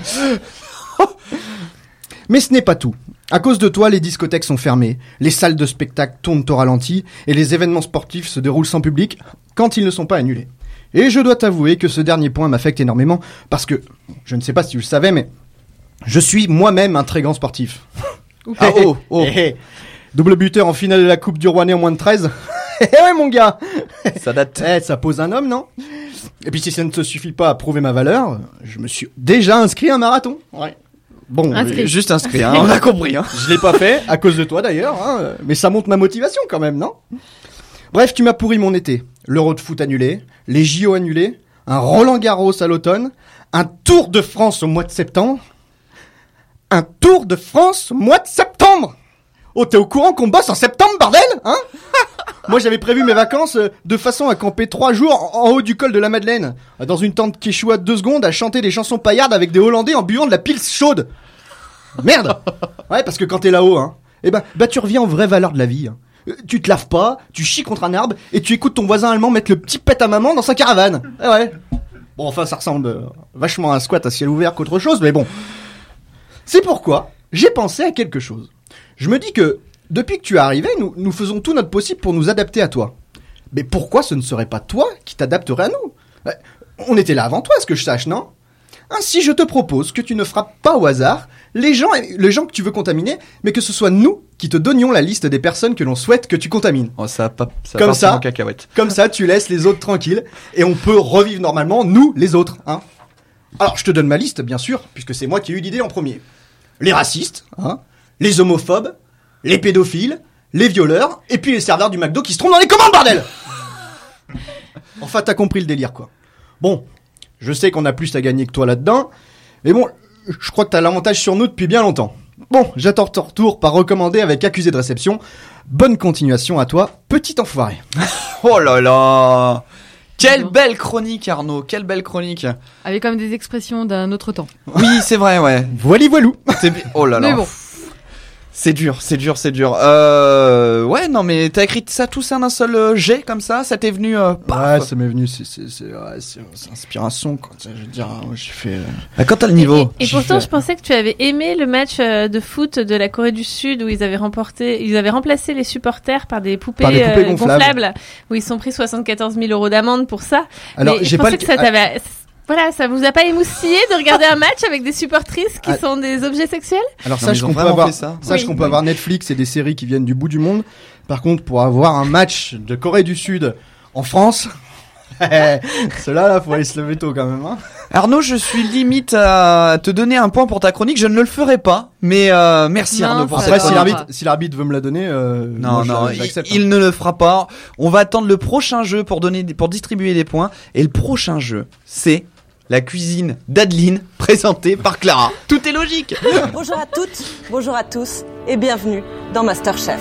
Mais ce n'est pas tout. À cause de toi, les discothèques sont fermées, les salles de spectacle tournent au ralenti, et les événements sportifs se déroulent sans public quand ils ne sont pas annulés. Et je dois t'avouer que ce dernier point m'affecte énormément, parce que, je ne sais pas si tu le savais, mais je suis moi-même un très grand sportif. Ah oh. Double buteur en finale de la Coupe du Roi né en moins de 13. Ouais mon gars. Ça date. Ça pose un homme, non? Et puis si ça ne te suffit pas à prouver ma valeur, je me suis déjà inscrit à un marathon. Ouais. Bon, juste inscrit, hein, on a compris. Hein. Je l'ai pas fait, à cause de toi d'ailleurs, hein, mais ça montre ma motivation quand même, non? Bref, tu m'as pourri mon été. L'Euro de foot annulé, les JO annulés, un Roland Garros à l'automne, un Tour de France au mois de septembre. Un Tour de France au mois de septembre! Oh, t'es au courant qu'on bosse en septembre, bordel? Hein? Moi, j'avais prévu mes vacances de façon à camper 3 jours en haut du col de la Madeleine, dans une tente qui échoue à 2 secondes, à chanter des chansons paillardes avec des Hollandais en buvant de la pils chaude. Merde! Ouais, parce que quand t'es là-haut, hein, tu reviens aux vraies valeurs de la vie. Hein. Tu te laves pas, tu chies contre un arbre, et tu écoutes ton voisin allemand mettre le petit pet à maman dans sa caravane. Ouais. Bon, enfin, ça ressemble vachement à un squat à ciel ouvert qu'autre chose, mais bon. C'est pourquoi j'ai pensé à quelque chose. Je me dis que, depuis que tu es arrivé, nous faisons tout notre possible pour nous adapter à toi. Mais pourquoi ce ne serait pas toi qui t'adapterais à nous? On était là avant toi, à ce que je sache, non? Ainsi, je te propose que tu ne frappes pas au hasard les gens que tu veux contaminer, mais que ce soit nous qui te donnions la liste des personnes que l'on souhaite que tu contamines. Oh, ça comme ça, en cacahuète. Comme ça, tu laisses les autres tranquilles, et on peut revivre normalement, nous, les autres, hein. Alors, je te donne ma liste, bien sûr, puisque c'est moi qui ai eu l'idée en premier. Les racistes, hein, les homophobes, les pédophiles, les violeurs, et puis les serveurs du McDo qui se trompent dans les commandes, bordel! Enfin, t'as compris le délire, quoi. Bon, je sais qu'on a plus à gagner que toi là-dedans, mais bon, je crois que t'as l'avantage sur nous depuis bien longtemps. Bon, j'attends ton retour par recommandé avec accusé de réception. Bonne continuation à toi, petit enfoiré. Oh là là! Quelle belle chronique, Arnaud, quelle belle chronique. Avec comme des expressions d'un autre temps. Oui, c'est vrai, ouais. Voili voilou. Oh là là. Mais bon. C'est dur. Ouais, non, mais t'as écrit ça tous en un seul jet comme ça t'est venu ouais, ça m'est venu, c'est inspiration, quoi. Je veux dire, j'ai fait... Quand t'as le niveau. Et pourtant, je pensais que tu avais aimé le match de foot de la Corée du Sud où ils avaient remplacé les supporters par des poupées, gonflables, où ils sont pris 74 000 € d'amende pour ça. Alors, mais je pensais que ça t'avait... Voilà, ça vous a pas émoustillé de regarder un match avec des supportrices qui sont des objets sexuels? Alors sache qu'on peut avoir Netflix et des séries qui viennent du bout du monde. Par contre, pour avoir un match de Corée du Sud en France, cela là, faut aller se lever tôt quand même, hein. Arnaud, je suis limite à te donner un point pour ta chronique. Je ne le ferai pas, mais merci Arnaud pour cette chronique. Après, si l'arbitre veut me la donner, non, j'accepte. Il ne le fera pas. On va attendre le prochain jeu pour distribuer des points. Et le prochain jeu, c'est la cuisine d'Adeline, présentée par Clara. Tout est logique. Bonjour à toutes, bonjour à tous, et bienvenue dans Masterchef.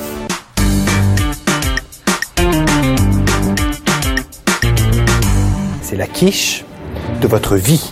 C'est la quiche de votre vie.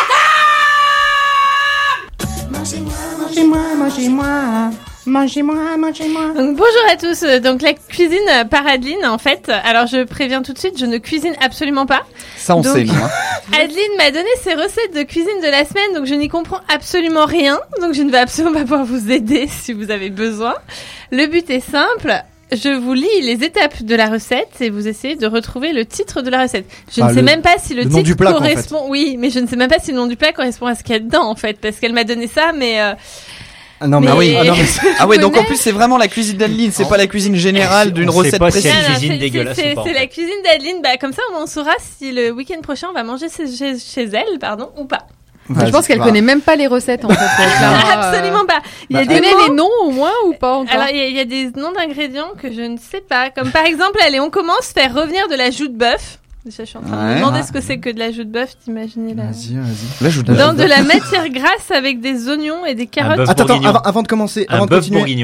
Mangez-moi. Donc, bonjour à tous. Donc la cuisine par Adeline, en fait. Alors je préviens tout de suite, je ne cuisine absolument pas. Ça on sait, moi. Adeline m'a donné ses recettes de cuisine de la semaine, donc je n'y comprends absolument rien. Donc je ne vais absolument pas pouvoir vous aider si vous avez besoin. Le but est simple. Je vous lis les étapes de la recette et vous essayez de retrouver le titre de la recette. Je ne sais même pas si le titre plat, correspond. En fait. Oui, mais je ne sais même pas si le nom du plat correspond à ce qu'il y a dedans, en fait, parce qu'elle m'a donné ça, mais. Non, mais oui. Ah ouais, donc en plus c'est vraiment la cuisine d'Adeline, c'est pas la cuisine générale d'une recette précise. C'est la cuisine d'Adeline. Bah comme ça on saura si le week-end prochain on va manger chez elle, ou pas. Je pense qu'elle connaît même pas les recettes en fait. Absolument pas. Il y a des les noms au moins ou pas encore? Alors il y a des noms d'ingrédients que je ne sais pas. Comme par exemple, allez, on commence faire revenir de la joue de bœuf. Déjà, je suis en train de me demander ce que c'est que de la joue de bœuf, t'imaginer là. Vas-y. Dans de la matière grasse avec des oignons et des carottes. Attends, avant de commencer, avant de continuer. Bourguignon.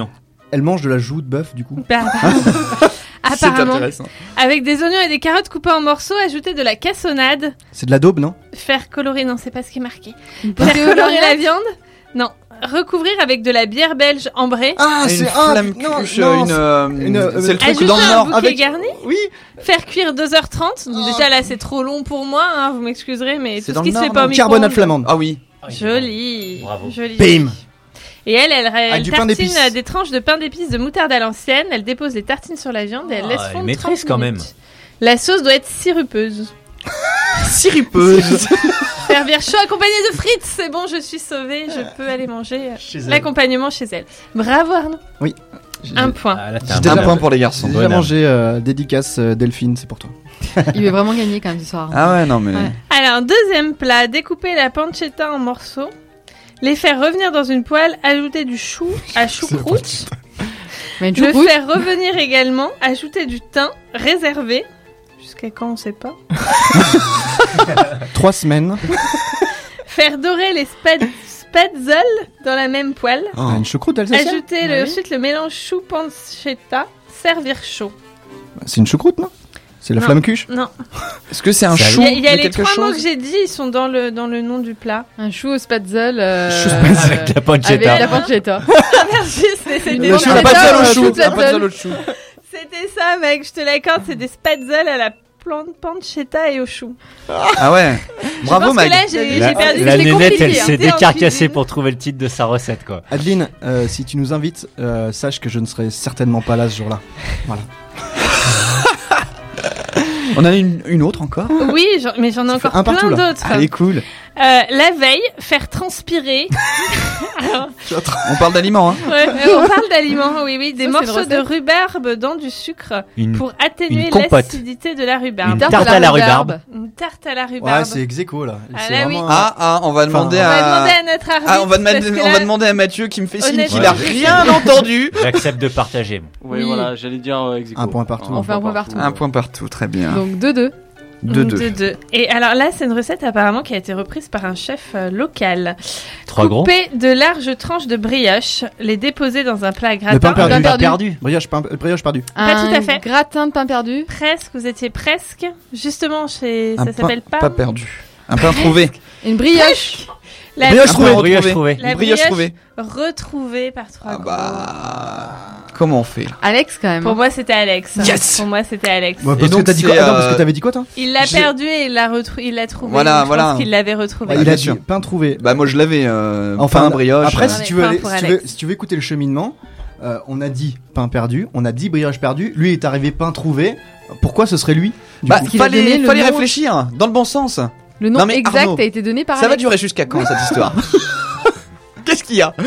Elle mange de la joue de bœuf, du coup. Apparemment. Avec des oignons et des carottes coupées en morceaux, ajouter de la cassonade. C'est de la daube, non? Faire colorer, non, c'est pas ce qui est marqué. Faire colorer la viande. Non. Recouvrir avec de la bière belge ambrée. Ah, c'est flamme cuche, c'est le truc ajouter dans le un Nord. bouquet garni. Oui. Faire cuire 2h30. Donc déjà là, c'est trop long pour moi, hein, vous m'excuserez, mais C'est tout dans ce qui le se fait Nord, pas au non? micro-ondes. Carbonate flamande. Ah oui. Joli. Bravo. Joli. Bim. Et elle du pain d'épices. tartine des tranches de pain d'épices de moutarde à l'ancienne. Elle dépose les tartines sur la viande et elle laisse elle fondre maîtrise 30 quand minutes. même. La sauce doit être sirupeuse. Sirupeuse. Servir chaud accompagné de frites, c'est bon, je suis sauvée, je peux aller manger elle. l'accompagnement chez elle. Bravo Arnaud. Oui. Un point. Ah, là, t'as J'ai un déjà Un bonheur. point pour les garçons. J'ai déjà Bonhomme. mangé dédicace Delphine, c'est pour toi. Il veut vraiment gagner quand même ce soir. Ah ouais, non mais. Ouais. Alors, deuxième plat, découper la pancetta en morceaux, les faire revenir dans une poêle, ajouter du chou à choucroute, Mais une le choucroute, faire revenir également, ajouter du thym, réservé, jusqu'à quand on sait pas, 3 semaines. faire dorer les spatzel dans la même poêle, Ah, une choucroute alsacienne. ajouter ensuite le mélange chou pancetta, servir chaud. C'est une choucroute, non? C'est la Non. flamme cuche. Non. Est-ce que c'est un Ça- chou Il y a de les quelque 3 mots chose que j'ai dit, ils sont dans le nom du plat. un chou au spatzel. Avec la pancetta. Avec la pancetta. Merci, c'était Le Le chou, chou, la pas de pancetta, seul au chou, chou. la Pas de pancetta. seul au chou. C'était ça, mec, je te l'accorde, c'est des spatzel à la pancetta et au chou. Ah ouais. Bravo je pense Mag. que là, j'ai La, perdu. la je l'ai nénette, compliqué, elle hein. s'est T'es en décarcassée cuisine. pour trouver le titre de sa recette, quoi. Adeline, si tu nous invites, sache que je ne serai certainement pas là ce jour-là. Voilà. On en a une autre encore. Oui, mais j'en ai Ça fait encore un partout, plein là. d'autres. Elle est cool. La veille, faire transpirer. Alors, On parle d'aliments, hein. ouais, on parle d'aliments, oui, des Ça, c'est morceaux une de recette. rhubarbe dans du sucre pour atténuer une compote. l'acidité de la rhubarbe. Une tarte à la rhubarbe. Une tarte à la rhubarbe. Ouais, c'est ex-aequo là. Ah, C'est là, oui. vraiment, On va demander On va demander à. à notre arbitre. Ah, on va parce que là, demander à Mathieu qui me fait signe honnêtement, qu'il a je- rien entendu. J'accepte de partager. Oui, Oui. voilà, j'allais dire ex aequo. Un point partout. On fait un point partout. Un point partout, très bien. Donc 2-2. 2-2. Et alors là, c'est une recette apparemment qui a été reprise par un chef local. 3 gros. Couper de larges tranches de brioche, les déposer dans un plat à Le gratin. pain perdu. Pas perdu. Brioche perdu. Pas tout à fait. Gratin de pain perdu. Presque, vous étiez presque. Justement, Un ça pain s'appelle pas. pas perdu. Un pain trouvé. Une brioche. La Brioche Un trouvée. pain Brioche retrouvé. trouvée. La Brioche brioche trouvée. retrouvée par 3 Ah gros. bah. Comment on fait là? Alex quand même. Pour moi, c'était Alex. Yes. Pour moi, c'était Alex. Ouais, Et parce que donc, t'as dit c'est, quoi? Attends, parce que t'avais dit quoi toi? Il l'a j'ai- perdu et il l'a trouvé. Voilà, Donc, je voilà. pense qu'il l'avait retrouvé. Ouais, Il bien a dit sûr. pain trouvé. Bah moi je l'avais. Enfin, Pain brioche. Après, Non, si mais tu veux pain aller, pour si tu Alex. veux, si tu veux écouter le cheminement, on a dit pain perdu, on a dit brioche perdu. Lui est arrivé pain trouvé. Pourquoi ce serait lui? Du Bah coup qu'il a donné fallait le fallait nom. réfléchir dans le bon sens. Le nom Non, mais exact Arnaud, a été donné par Ça va Alex. durer jusqu'à quand cette histoire? Qu'est-ce qu'il y a?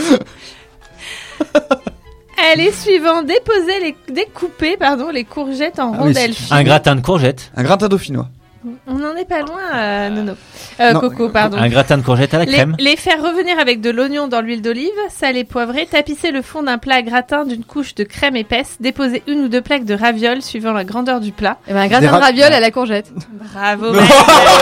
Allez, suivant, découper les courgettes en Ah oui, rondelles c'est- fines. Un gratin de courgettes. Un gratin dauphinois. On n'en est pas loin, Nono. Non, Coco, pardon. Un gratin de courgettes à la crème. Les faire revenir avec de l'oignon dans l'huile d'olive, salé poivré, tapisser le fond d'un plat à gratin d'une couche de crème épaisse, déposer 1 ou 2 plaques de ravioles suivant la grandeur du plat. Eh ben, un gratin de ravioles à la courgette. Bravo, Non. Maëlle.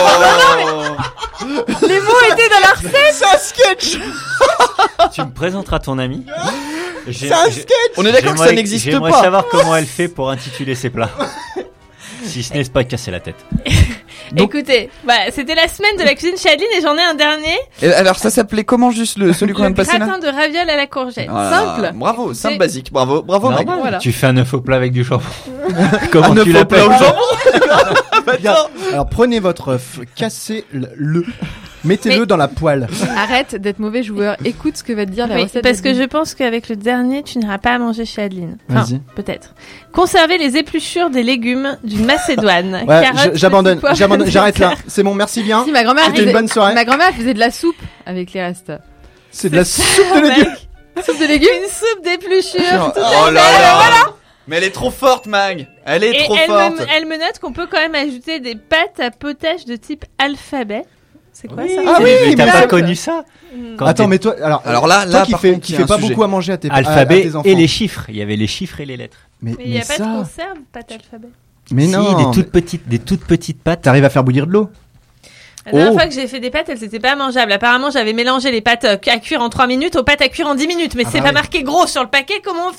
Les mots étaient dans la recette. C'est un sketch. Tu me présenteras ton ami. C'est un sketch. On est d'accord que ça J'aimerais- n'existe J'aimerais pas. savoir comment elle fait pour intituler ses plats. Si ce n'est pas casser la tête. Donc- Écoutez, c'était la semaine de la cuisine chez Adeline et j'en ai un dernier. Et alors ça s'appelait comment juste celui qu'on vient Le de passer là? gratin de ravioles à la courgette. Ah là là, Simple. Bravo, simple C'est- basique. Bravo Normal. Mag. Voilà. Tu fais un œuf au plat avec du jambon. Comment Un tu œuf au l'appelles? plat au jambon. Bien. Alors prenez votre œuf, cassez-le, mettez-le Mais- dans la poêle. Arrête d'être mauvais joueur. Écoute ce que va te dire la Oui, recette. parce que d'Adeline. je pense qu'avec le dernier, tu n'iras pas à manger chez Adeline. Enfin, Vas-y. peut-être. Conserver les épluchures des légumes d'une Macédoine. Ouais, Carottes, j'abandonne, petits pois, j'arrête là. pommes de terre. C'est bon, merci bien. Si, ma grand-mère C'était une faisait- bonne soirée. Ma grand-mère faisait de la soupe avec les restes. C'est de la soupe de légumes. Soupe de légumes. Une soupe d'épluchures. tout à Oh là fait. là. Mais elle est trop forte Mag. Elle est Et trop forte. elle me note qu'on peut quand même ajouter des pâtes à potage de type alphabet. C'est quoi ça? Ah oui, mais t'as mais pas là- connu ça? Quand Attends, t'es- mais toi, Alors là, toi qui par fais, contre, qui il y a fais un pas sujet. beaucoup à manger à tes, à Alphabet tes enfants. et les chiffres. Il y avait les chiffres et les lettres. Mais il n'y a mais pas de ça. conserve, pâte alphabet. Mais Si, non. des toutes petites pâtes. T'arrives à faire bouillir de l'eau. La dernière fois que j'ai fait des pâtes, elles étaient pas mangeables. Apparemment, j'avais mélangé les pâtes à cuire en 3 minutes aux pâtes à cuire en 10 minutes. Mais c'est pas marqué gros sur le paquet. Comment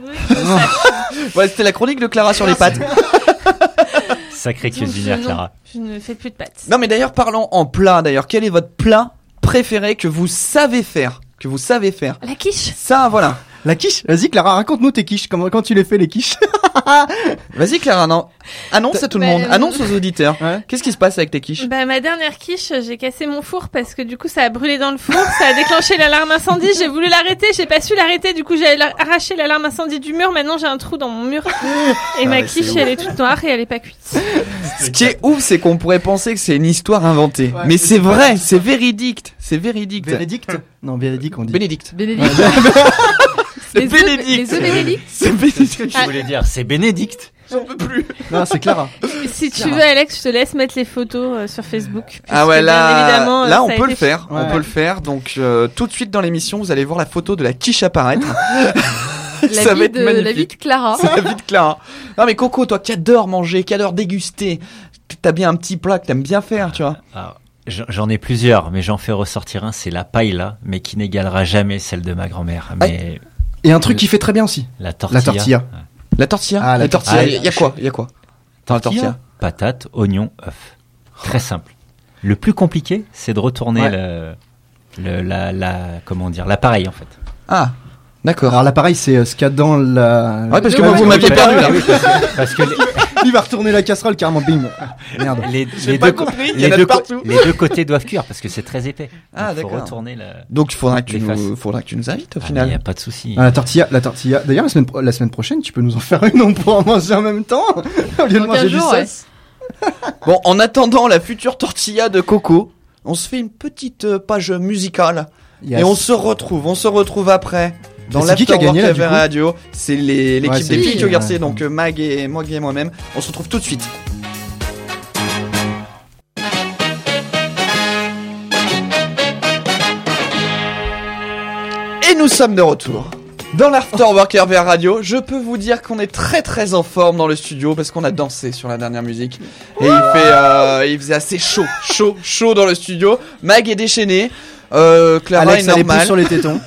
Ouais, c'était la chronique de Clara sur les pâtes. Sacrée cuisinière, Clara. Je ne fais plus de pâtes. Non, mais d'ailleurs, parlons en plat. D'ailleurs, quel est votre plat préféré que vous savez faire? La quiche. Ça, voilà. La quiche. Vas-y, Clara, raconte-nous tes quiches. Quand tu les fais, les quiches? Vas-y, Clara, non. Annonce à tout le monde. Annonce aux auditeurs. Ouais. Qu'est-ce qui se passe avec tes quiches? Ma dernière quiche, j'ai cassé mon four parce que du coup, ça a brûlé dans le four. Ça a déclenché l'alarme incendie. J'ai voulu l'arrêter. J'ai pas su l'arrêter. Du coup, j'ai arraché l'alarme incendie du mur. Maintenant, j'ai un trou dans mon mur. Et ma quiche, elle est toute noire et elle est pas cuite. Ce qui est ouf, c'est qu'on pourrait penser que c'est une histoire inventée. Ouais, mais c'est vrai, c'est véridique. C'est véridique. Bénédicte? Non, Bénédicte, on dit. Bénédicte. C'est Bénédicte. Les œufs Bénédicte. C'est Bénédicte. Ce que je voulais dire, c'est Bénédicte. J'en peux plus. Non, c'est Clara. Si tu veux, Alex, je te laisse mettre les photos sur Facebook. Ah ouais, là, on ça a peut été le faire. Ouais. On peut le faire. Donc, tout de suite dans l'émission, vous allez voir la photo de la quiche apparaître. Ça va être magnifique. La vie de Clara. C'est la vie de Clara. Non, mais Coco, toi qui adore manger, qui adore déguster, t'as bien un petit plat que t'aimes bien faire, tu vois. Ah, j'en ai plusieurs, mais j'en fais ressortir un, c'est la paella, mais qui n'égalera jamais celle de ma grand-mère. Mais et un truc qui fait très bien aussi. La tortilla. La tortilla. Ah, la tortilla. Il y a quoi dans la tortilla? Patates, oignons, œufs. Très simple. Le plus compliqué, c'est de retourner l'appareil en fait. Ah, d'accord. Alors l'appareil, c'est ce qu'il y a dans la. Ouais, parce que moi vous m'aviez perdu là. Oui, parce que il va retourner la casserole carrément, bim. Merde. J'ai pas compris. Il y en a partout. Les deux côtés doivent cuire parce que c'est très épais. Ah, donc, d'accord. faut retourner donc il faudra que tu nous invites au final. Il n'y a pas de souci. Ah, la tortilla. D'ailleurs, la semaine prochaine, tu peux nous en faire une, on pourra en manger en même temps. Au lieu de manger du sauce. Bon, en attendant la future tortilla de Coco, on se fait une petite page musicale. Yes. Et on se retrouve après. Dans l'Afterwork RVR Radio, c'est l'équipe des filles Garcia, donc Mag et moi-même. On se retrouve tout de suite. Et nous sommes de retour dans l'Afterwork RVR Radio. Je peux vous dire qu'on est très très en forme dans le studio parce qu'on a dansé sur la dernière musique. Et il faisait assez chaud dans le studio. Mag est déchaîné. Clara Alex est normale. sur les tétons.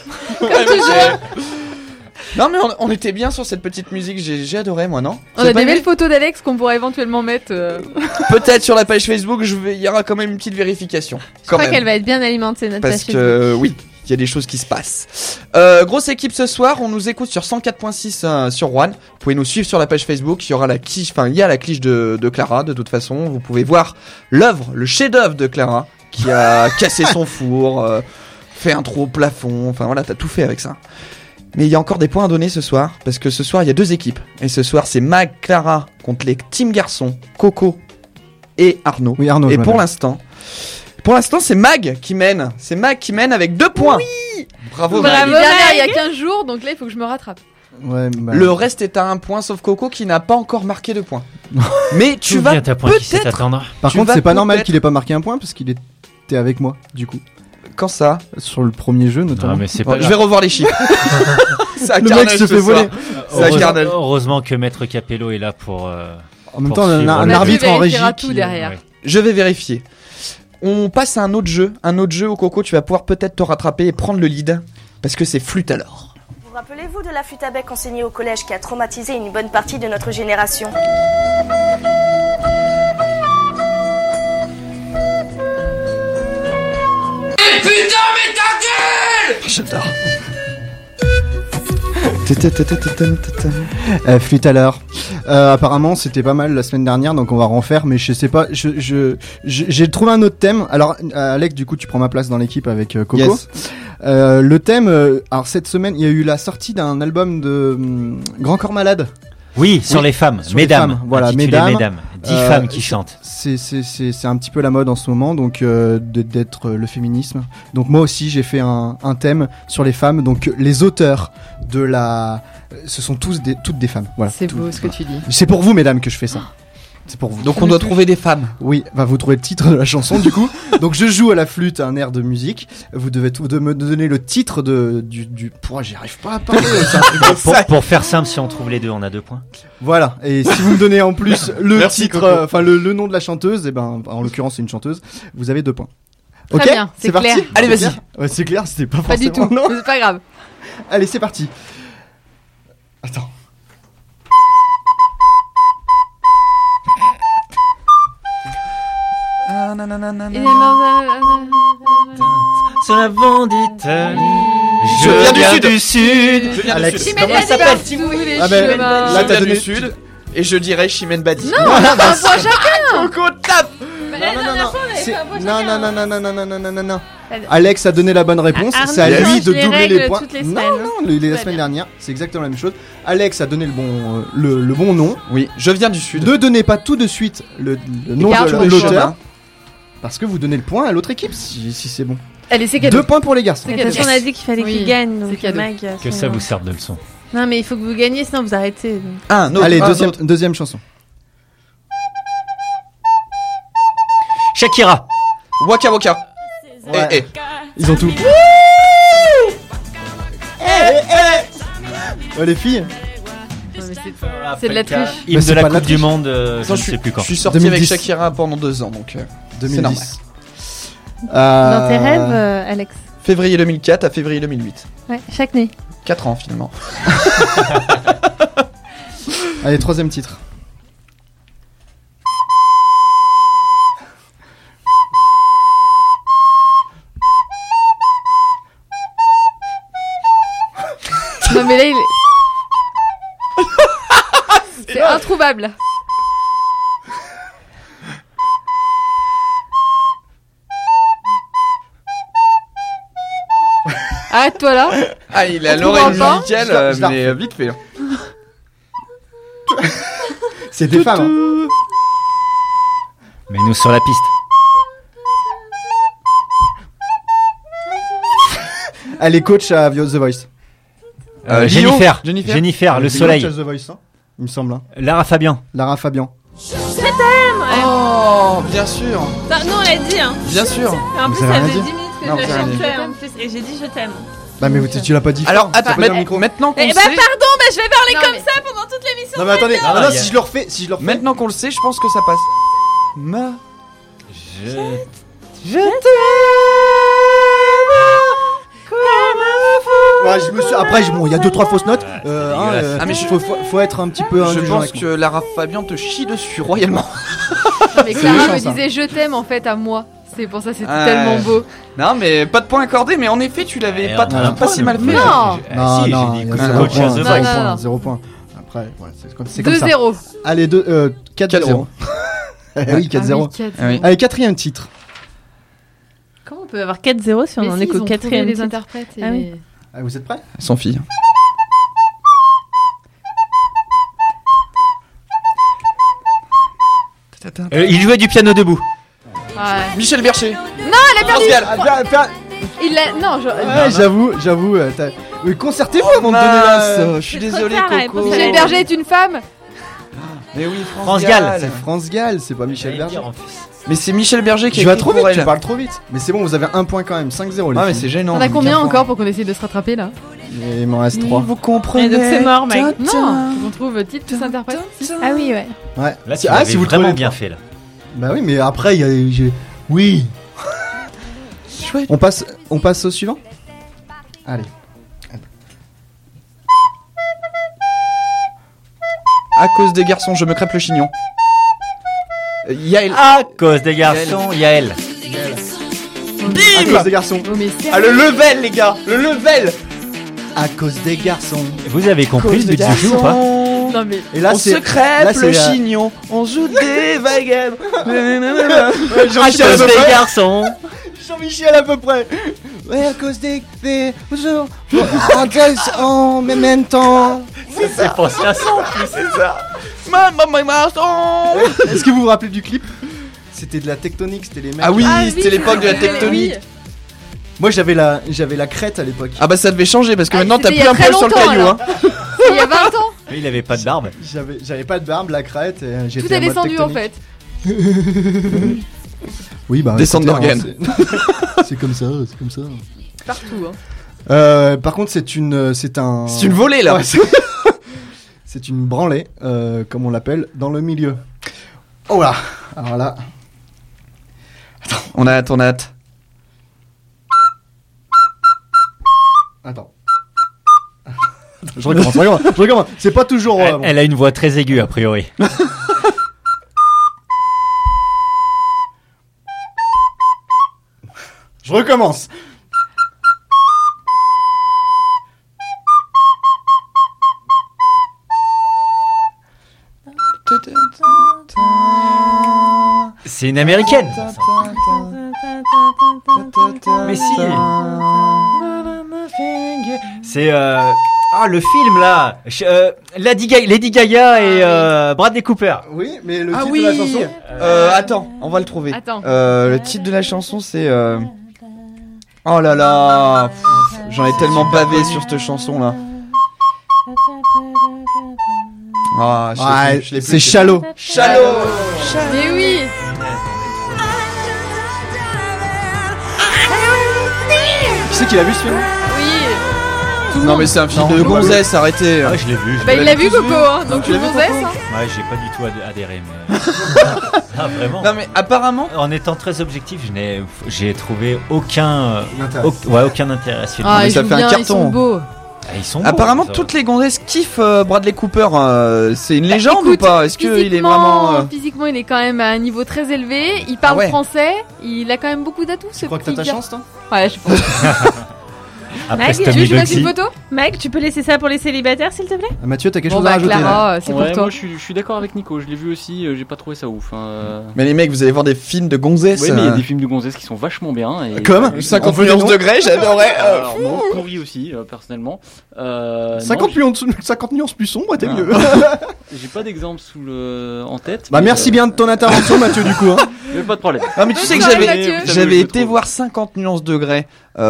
Non mais on était bien sur cette petite musique, j'ai adoré moi, non? On a des belles photos d'Alex qu'on pourrait éventuellement mettre peut-être sur la page Facebook, il y aura quand même une petite vérification. Je crois qu'elle va être bien alimentée notre parce page que oui, il y a des choses qui se passent. Grosse équipe ce soir, on nous écoute sur 104.6 sur One. Vous pouvez nous suivre sur la page Facebook, il y aura il y a la cliché de Clara de toute façon, vous pouvez voir le chef-d'œuvre de Clara qui a cassé son four, fait un trou au plafond, enfin voilà, t'as tout fait avec ça. Mais il y a encore des points à donner ce soir, parce que ce soir il y a 2 équipes. Et ce soir c'est Mag, Clara contre les team garçons, Coco et Arnaud. Oui, Arnaud. Et pour l'instant c'est Mag qui mène. C'est Mag qui mène avec 2 points. Oui. Bravo Mag. Mag. Il y a 15 jours, donc là il faut que je me rattrape. Ouais, le reste est à 1 point, sauf Coco qui n'a pas encore marqué de points. Mais tu vas peut-être. Par contre, c'est pas normal qu'il ait pas marqué 1 point parce qu'il était avec moi, du coup. Quand ça? Sur le premier jeu notamment. Non, mais c'est pas je vais revoir les chiffres. Le mec se fait voler. Heureusement que Maître Capello est là pour. En même temps, on a un arbitre en régie. Tout derrière. Ouais. Je vais vérifier. On passe à un autre jeu où Coco, tu vas pouvoir peut-être te rattraper et prendre le lead, parce que c'est flûte alors. Vous rappelez-vous de la flûte à bec enseignée au collège qui a traumatisé une bonne partie de notre génération? Putain, mais ta gueule! J'adore. Flûte à l'heure. Apparemment c'était pas mal la semaine dernière, donc on va refaire, mais je sais pas, j'ai trouvé un autre thème. Alors Alex, du coup tu prends ma place dans l'équipe avec Coco. Yes. Le thème, alors cette semaine il y a eu la sortie d'un album de Grand Corps Malade. Oui, sur les femmes, sur mesdames. Les femmes. Voilà, mesdames. 10 femmes qui chantent. C'est un petit peu la mode en ce moment, donc d'être le féminisme. Donc moi aussi j'ai fait un thème sur les femmes. Donc les auteurs de ce sont toutes des femmes. Voilà. C'est beau ce que tu dis. C'est pour vous mesdames que je fais ça. C'est pour vous. Donc on doit trouver des femmes. Oui, vous trouvez le titre de la chanson du coup. Donc je joue à la flûte un air de musique. Vous devez me donner le titre du. Pourquoi j'y arrive pas à parler. C'est un truc pour faire simple, si on trouve les deux, on a 2 points. Voilà. Et si vous me donnez en plus le Merci, titre, enfin le nom de la chanteuse, et ben en l'occurrence c'est une chanteuse, vous avez 2 points. Très Ok, bien, c'est parti. clair. Allez, vas-y. Ouais, c'est clair, c'était pas Pas du forcément. tout, Non. mais c'est pas grave. Allez, c'est parti. Attends. Sur la vendite. Je viens du sud. Je viens Alex. du sud. Chimène Comment ça s'appelle, Badi. Ah ben, Chemins. là, Je t'as viens donné- du sud. Et je dirais Chimène Badi. Non, on a un point chacun. Coco tape. C'est- Non. Alex a donné la bonne réponse. Arnaud C'est à lui change de les doubler règles les points. toutes les Non, semaines. non, la Très semaine bien. dernière, c'est exactement la même chose. Alex a donné le bon nom. Oui, je viens du sud. Ne donnez pas tout de suite le nom garde de le l'auteur. Parce que vous donnez le point à l'autre équipe si c'est bon. Allez, c'est cadeau. 2 points pour les garçons. C'est De toute façon, on a dit qu'il fallait Oui, qu'il gagne. c'est Donc cadeau. Mag, Que ça vous serve de leçon. Non, mais il faut que vous gagniez, sinon vous arrêtez. donc. Un autre. Allez, un deuxième, autre. deuxième chanson. Shakira. Waka Waka. Ouais. Eh. Ils ont tout. Oh, les filles. Non, mais c'est de la triche. Hymne Mais de c'est la pas de la Coupe du triche. Monde, je Attends, ne sais plus quand. Je suis sorti 2010. avec Shakira pendant 2 ans, donc 2010. normal. Dans tes rêves, Alex. Février 2004 à février 2008. Ouais, chaque nuit. 4 ans finalement. Allez, troisième titre. Non, mais là, il est. C'est introuvable. Arrête-toi là. Ah, il est à On l'oreille trouve un musicale, Je la mais vite fait. C'est des femmes. Hein. Mets-nous sur la piste. Elle est coach à The Voice. Lio, Jennifer. Jennifer. Jennifer, le Elle est soleil. coach à The Voice, hein, il me semble. Hein. Lara Fabian. Lara Fabian. Oh, bien sûr. Ça, non, on l'a dit, hein. Bien sûr. En plus, Vous avez ça rien faisait dit 10 minutes que Non, je vous la avez rien chantais en plus. Et j'ai dit je t'aime. Bah, mais tu l'as pas dit. Alors, fort. attends, T'as pas dit dans le micro. maintenant qu'on Eh le bah, sait. pardon, bah, je vais parler Non, comme mais- ça pendant toute l'émission. Non, mais attendez. Ah, Non, non, y a- si je le refais. Maintenant qu'on le sait, je pense que ça passe. Je Ouais, je me suis. Après, bon, il y a 2-3 fausses notes. dégueulasse. Ah, mais faut être un petit peu Je indulgent pense avec que moi. Lara Fabian te chie dessus royalement. Non, mais Clara méchant, me ça. disait je t'aime en fait à moi. C'est pour ça, c'était Ah, tellement beau. Non, mais pas de point accordé, mais en effet, tu l'avais Eh, pas, on a un pas point, si mal fait. Non. Non, si, non, j'ai il dit y a coach 0 à points. The 0 Voice. Non, points. non. 0 points. Après, voilà, c'est comme ça. 2-0. Allez, 4-0. Oui, 4-0. Ah oui. Allez, quatrième titre. Comment on peut avoir 4-0 si on Mais en si, est ils qu'au ont trouvé quatrième les titre. interprètes. Et Ah oui. Ah, vous êtes prêts? Son fille. Il jouait du piano debout. Ouais. Michel Bercher. Non, elle a perdu. France Gall. Il l'a. Non, Ouais, j'avoue. Oui, concertez-vous avant de donner la. Je suis désolé, trop tard, Coco. Michel Berger est une femme. Mais oui, France Gall. C'est France Gall, c'est pas Michel Berger. Mais c'est Michel Berger qui Tu a vas écrit trop pour vite, tu elle. parles trop vite. Mais c'est bon, vous avez un point quand même, 5-0 les Ah, mais filles. c'est gênant. On a combien bien encore pour qu'on essaye de se rattraper là? Et il m'en reste 3. Vous comprenez. Et donc c'est mort, mec. Non. On trouve titre tous interprètes. Ah oui, ouais. Ouais. Là, tu Ah, l'avais si vous vraiment trouvez bien pas. fait là. Bah oui, mais après, oui. Chouette. On passe au suivant. Allez. À cause des garçons, je me crêpe le chignon. Yael. À cause des garçons, Yael. À cause des garçons. Oh, mais Ah, le level, les gars. Le level. À cause des garçons. Vous avez compris le but du jeu ou pas? Non mais. Et là, On c'est. se crêpe là, c'est le la- chignon. On joue des vagabonds. À Jean-Michel à cause peu des près. garçons. Jean-Michel à peu près. Ouais, à cause des jours. En même temps. C'est pensé à ça. C'est ça. Maman. Est-ce que vous vous rappelez du clip? C'était de la tectonique, c'était les mecs. Ah oui, c'était l'époque de la tectonique. Moi j'avais la crête à l'époque. Ah bah ça devait changer parce que Ah, maintenant t'as c'était plus il y a un très poil sur le longtemps, caillou. alors. Hein. Il y a 20 ans. Il avait pas de barbe. J'avais pas de barbe, la crête. Et j'étais Tout est en mode descendu en tectonique. fait. Oui, bah. Descente écoutez, d'organes. C'est comme ça, c'est comme ça. Partout. Hein. Par contre, c'est une volée là. Ouais, c'est une branlée, comme on l'appelle, dans le milieu. Oh là. Alors là. On a hâte. Attends. Je recommence. C'est pas toujours. Bon. Elle a une voix très aiguë a priori. Je recommence. C'est une américaine. Mais si. C'est le film là. Lady Gaga et Bradley Cooper. Oui, mais le titre de la chanson. Attends, on va le trouver. Attends. Le titre de la chanson c'est. Oh là là, j'en ai tellement bavé sur cette chanson là. Ah, je l'ai plus. C'est Shallow. Mais oui. Qui c'est qui l'a vu ce film? Oui. Non mais c'est un film de gonzesse, arrêtez. Ouais, je l'ai vu. Bah il l'a vu Coco, hein, donc tu l'as tout vu, gonzesse. Coco Hein. Ouais, j'ai pas du tout adhéré, mais. Ah, vraiment. Non mais apparemment. En étant très objectif, j'ai trouvé aucun intérêt à ce film. Ah, mais ils ça jouent fait un bien, carton. ils sont beaux. Ah, ils sont Apparemment beaux, toutes les gonzesses kiffent Bradley Cooper. C'est une légende Écoute, ou pas? Est-ce qu'il est vraiment Physiquement, il est quand même à un niveau très élevé. Il parle français. Il a quand même beaucoup d'atouts. Tu crois que t'as ta chance, toi? Ouais, je pense. Après Mag, Tommy tu veux que je fasse Bugsy. une photo? Mag, tu peux laisser ça pour les célibataires, s'il te plaît? Mathieu, t'as quelque Bon chose à bah rajouter là? Clara, c'est pour toi. Moi je suis d'accord avec Nico, je l'ai vu aussi, j'ai pas trouvé ça ouf. Mais les mecs, vous allez voir des films de gonzesses. Ouais, mais il y a des films de gonzesses qui sont vachement bien. Et... Comme 50 millions de degrés, j'adorais. Alors, non, pourri aussi, personnellement. 50 millions plus sombre, t'es mieux. J'ai pas d'exemple en tête. Bah merci bien de ton intervention, Mathieu, du coup. Hein. Mais pas de problème. Ah mais tu sais que j'avais été voir 50 nuances degrés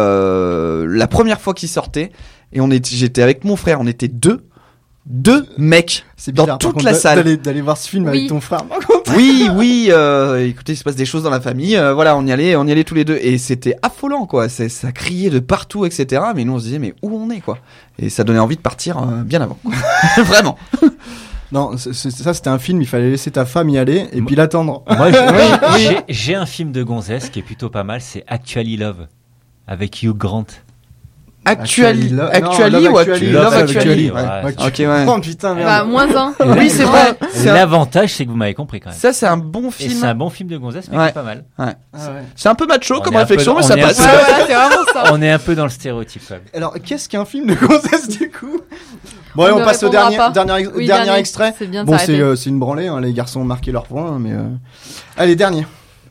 la première fois qu'il sortait et j'étais avec mon frère, on était deux mecs C'est bizarre, dans par toute contre, la salle. d'aller voir ce film avec ton frère. Oui, écoutez, il se passe des choses dans la famille, voilà, on y allait tous les deux et c'était affolant quoi, ça criait de partout etc. Mais nous on se disait mais où on est quoi, et ça donnait envie de partir bien avant quoi. Vraiment. Non, ça c'était un film, il fallait laisser ta femme y aller et puis l'attendre. Moi, j'ai un film de gonzesse qui est plutôt pas mal, c'est Actually Love avec Hugh Grant. Actually Love ou Actually? Love Actually. Ouais. Ok, ouais. Oh putain, Bah, merde. -1. Oui, c'est vrai. L'avantage, c'est que vous m'avez compris quand même. Ça, c'est un bon Et film. c'est un bon film de gonzesse, mais Ouais. qui est pas mal. Ouais. Ah ouais. C'est un peu macho On comme est un réflexion, peu mais dans- ça on est un passe. peu- Ouais, voilà, c'est vraiment ça. On est un peu dans le stéréotype quand même. Alors, qu'est-ce qu'un film de gonzesse du coup? Bon, allez, On on ne passe au répondra dernier pas. Oui, dernier extrait. C'est bien de Bon, s'arrêter. c'est une branlée, hein, les garçons ont marqué leur point, mais allez, dernier.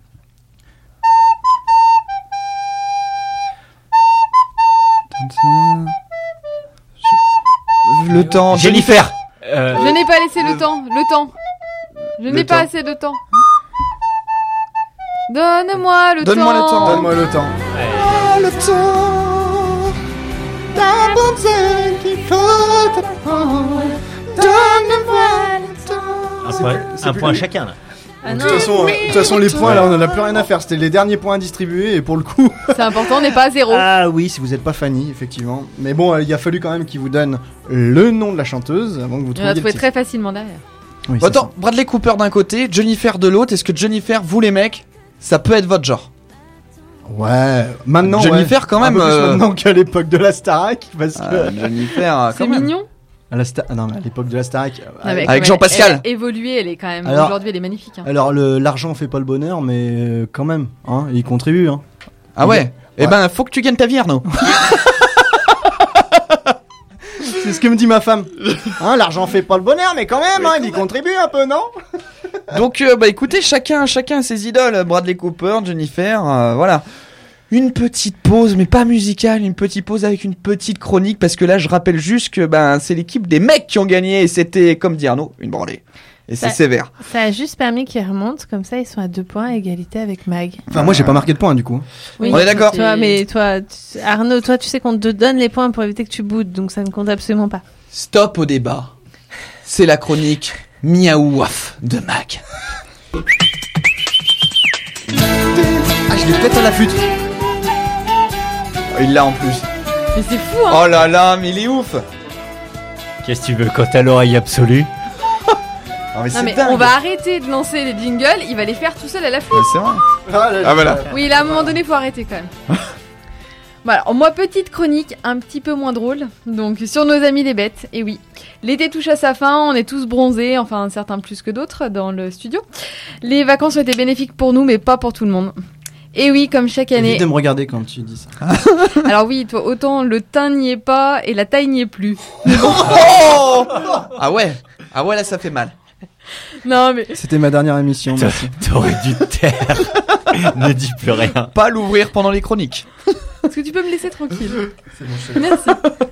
Le temps. Jennifer. Je n'ai pas laissé le temps. Je n'ai pas assez de temps. Donne-moi le temps. Donne-moi le temps. Donne-moi le temps. Le temps. La bonté qu'il faut te prendre. Donne-moi le temps. Un point chacun là. Ah De non. toute façon, les points là, on en a plus rien à faire. C'était les derniers points à distribuer et pour le coup. C'est important, on n'est pas à 0. Ah oui, si vous n'êtes pas Fanny, effectivement. Mais bon, il a fallu quand même qu'il vous donne le nom de la chanteuse avant que vous On trouviez l'a le trouvé titre. très facilement derrière. Oui, Bon, attends, Bradley Cooper d'un côté, Jennifer de l'autre. Est-ce que Jennifer, vous les mecs, ça peut être votre genre? Ouais, maintenant. Jennifer, ouais. quand même, Un peu plus maintenant qu'à l'époque de la Starac, parce que. Jennifer, C'est quand même. mignon. À non, mais à l'époque de la Starac. Non, mais Avec quand Jean-Pascal. même, elle a évolué, elle est quand même. Alors- Aujourd'hui, elle est magnifique. Hein. Alors, l'argent fait pas le bonheur, mais quand même, hein, il contribue, hein. Ah ouais. Eh ben, faut que tu gagnes ta vie, Arnaud. C'est ce que me dit ma femme. Hein, l'argent fait pas le bonheur, mais quand même, hein, il y contribue un peu, non? Donc, bah écoutez, chacun a ses idoles. Bradley Cooper, Jennifer, voilà. Une petite pause, mais pas musicale, une petite pause avec une petite chronique, parce que là, je rappelle juste que c'est l'équipe des mecs qui ont gagné, et c'était, comme dit Arnaud, une branlée. Et c'est Ça- sévère. Ça a juste permis qu'ils remontent, comme ça ils sont à 2 points à égalité avec Mag. Enfin, moi, j'ai pas marqué de point, du coup. Oui, On est d'accord. Arnaud, toi, tu sais qu'on te donne les points pour éviter que tu boudes, donc ça ne compte absolument pas. Stop au débat. c'est la chronique Miaou Waf de Mag. Ah, je l'ai peut-être à la flûte. Il l'a en plus. Mais c'est fou, hein. Oh là là, mais il est ouf. Qu'est-ce que tu veux quand t'as l'oreille absolue? Oh, mais Non, mais dingue. on va arrêter de lancer les jingles, il va les faire tout seul à la flûte. Ouais, c'est vrai. Ah voilà. Oui, là, à un moment donné, faut arrêter quand même. Voilà, moi, petite chronique un petit peu moins drôle, donc sur nos amis les bêtes. Et oui, l'été touche à sa fin, on est tous bronzés, enfin certains plus que d'autres dans le studio. Les vacances ont été bénéfiques pour nous, mais pas pour tout le monde. Et oui, comme chaque année... Évite de me regarder quand tu dis ça. Alors oui, toi, autant le teint n'y est pas et la taille n'y est plus. Oh ah ouais, là ça fait mal. Non mais... C'était ma dernière émission. Merci. T'aurais dû te taire. Ne dis plus rien. Pas l'ouvrir pendant les chroniques. Est-ce que tu peux me laisser tranquille? C'est bon, je sais. Merci.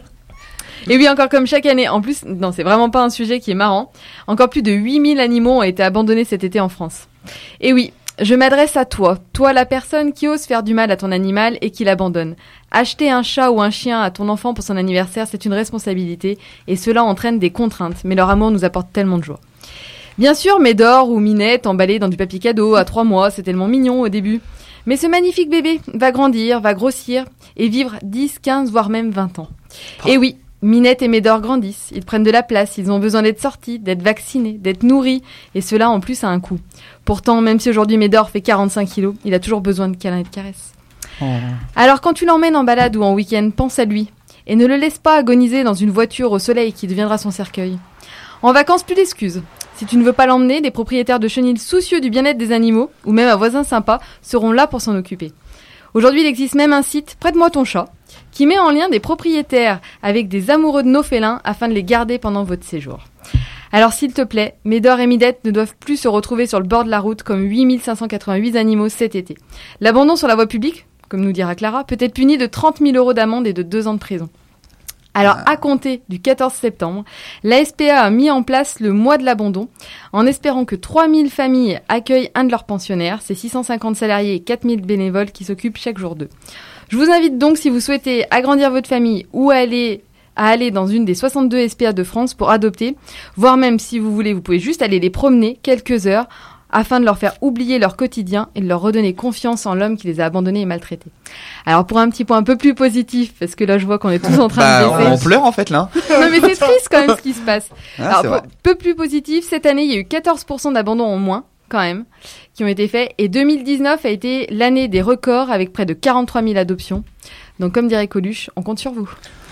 Et oui, encore comme chaque année. En plus, non, c'est vraiment pas un sujet qui est marrant. Encore plus de 8000 animaux ont été abandonnés cet été en France. Et oui, je m'adresse à toi la personne qui ose faire du mal à ton animal et qui l'abandonne. Acheter un chat ou un chien à ton enfant pour son anniversaire, c'est une responsabilité et cela entraîne des contraintes. Mais leur amour nous apporte tellement de joie. Bien sûr, Médor ou Minette emballés dans du papier cadeau à 3 mois, c'est tellement mignon au début. Mais ce magnifique bébé va grandir, va grossir et vivre 10, 15, voire même 20 ans. Et oui, Minette et Médor grandissent, ils prennent de la place, ils ont besoin d'être sortis, d'être vaccinés, d'être nourris, et cela en plus a un coût. Pourtant, même si aujourd'hui Médor fait 45 kilos, il a toujours besoin de câlins et de caresses. Oh. Alors quand tu l'emmènes en balade ou en week-end, pense à lui, et ne le laisse pas agoniser dans une voiture au soleil qui deviendra son cercueil. En vacances, plus d'excuses. Si tu ne veux pas l'emmener, des propriétaires de chenilles soucieux du bien-être des animaux, ou même un voisin sympa, seront là pour s'en occuper. Aujourd'hui, il existe même un site, Prête-moi ton chat, qui met en lien des propriétaires avec des amoureux de nos félins afin de les garder pendant votre séjour. Alors s'il te plaît, Médor et Midette ne doivent plus se retrouver sur le bord de la route comme 8588 animaux cet été. L'abandon sur la voie publique, comme nous dira Clara, peut être puni de 30 000 € d'amende et de 2 ans de prison. Alors, à compter du 14 septembre, la SPA a mis en place le mois de l'abandon, en espérant que 3000 familles accueillent un de leurs pensionnaires, c'est 650 salariés et 4000 bénévoles qui s'occupent chaque jour d'eux. Je vous invite donc, si vous souhaitez agrandir votre famille ou à aller dans une des 62 SPA de France pour adopter, voire même si vous voulez, vous pouvez juste aller les promener quelques heures, afin de leur faire oublier leur quotidien et de leur redonner confiance en l'homme qui les a abandonnés et maltraités. Alors pour un petit point un peu plus positif, parce que là je vois qu'on est tous en train de baisser. On pleure en fait là. Non mais c'est triste quand même ce qui se passe. Ah, alors peu plus positif, cette année il y a eu 14% d'abandons en moins quand même qui ont été faits et 2019 a été l'année des records avec près de 43 000 adoptions. Donc comme dirait Coluche, on compte sur vous.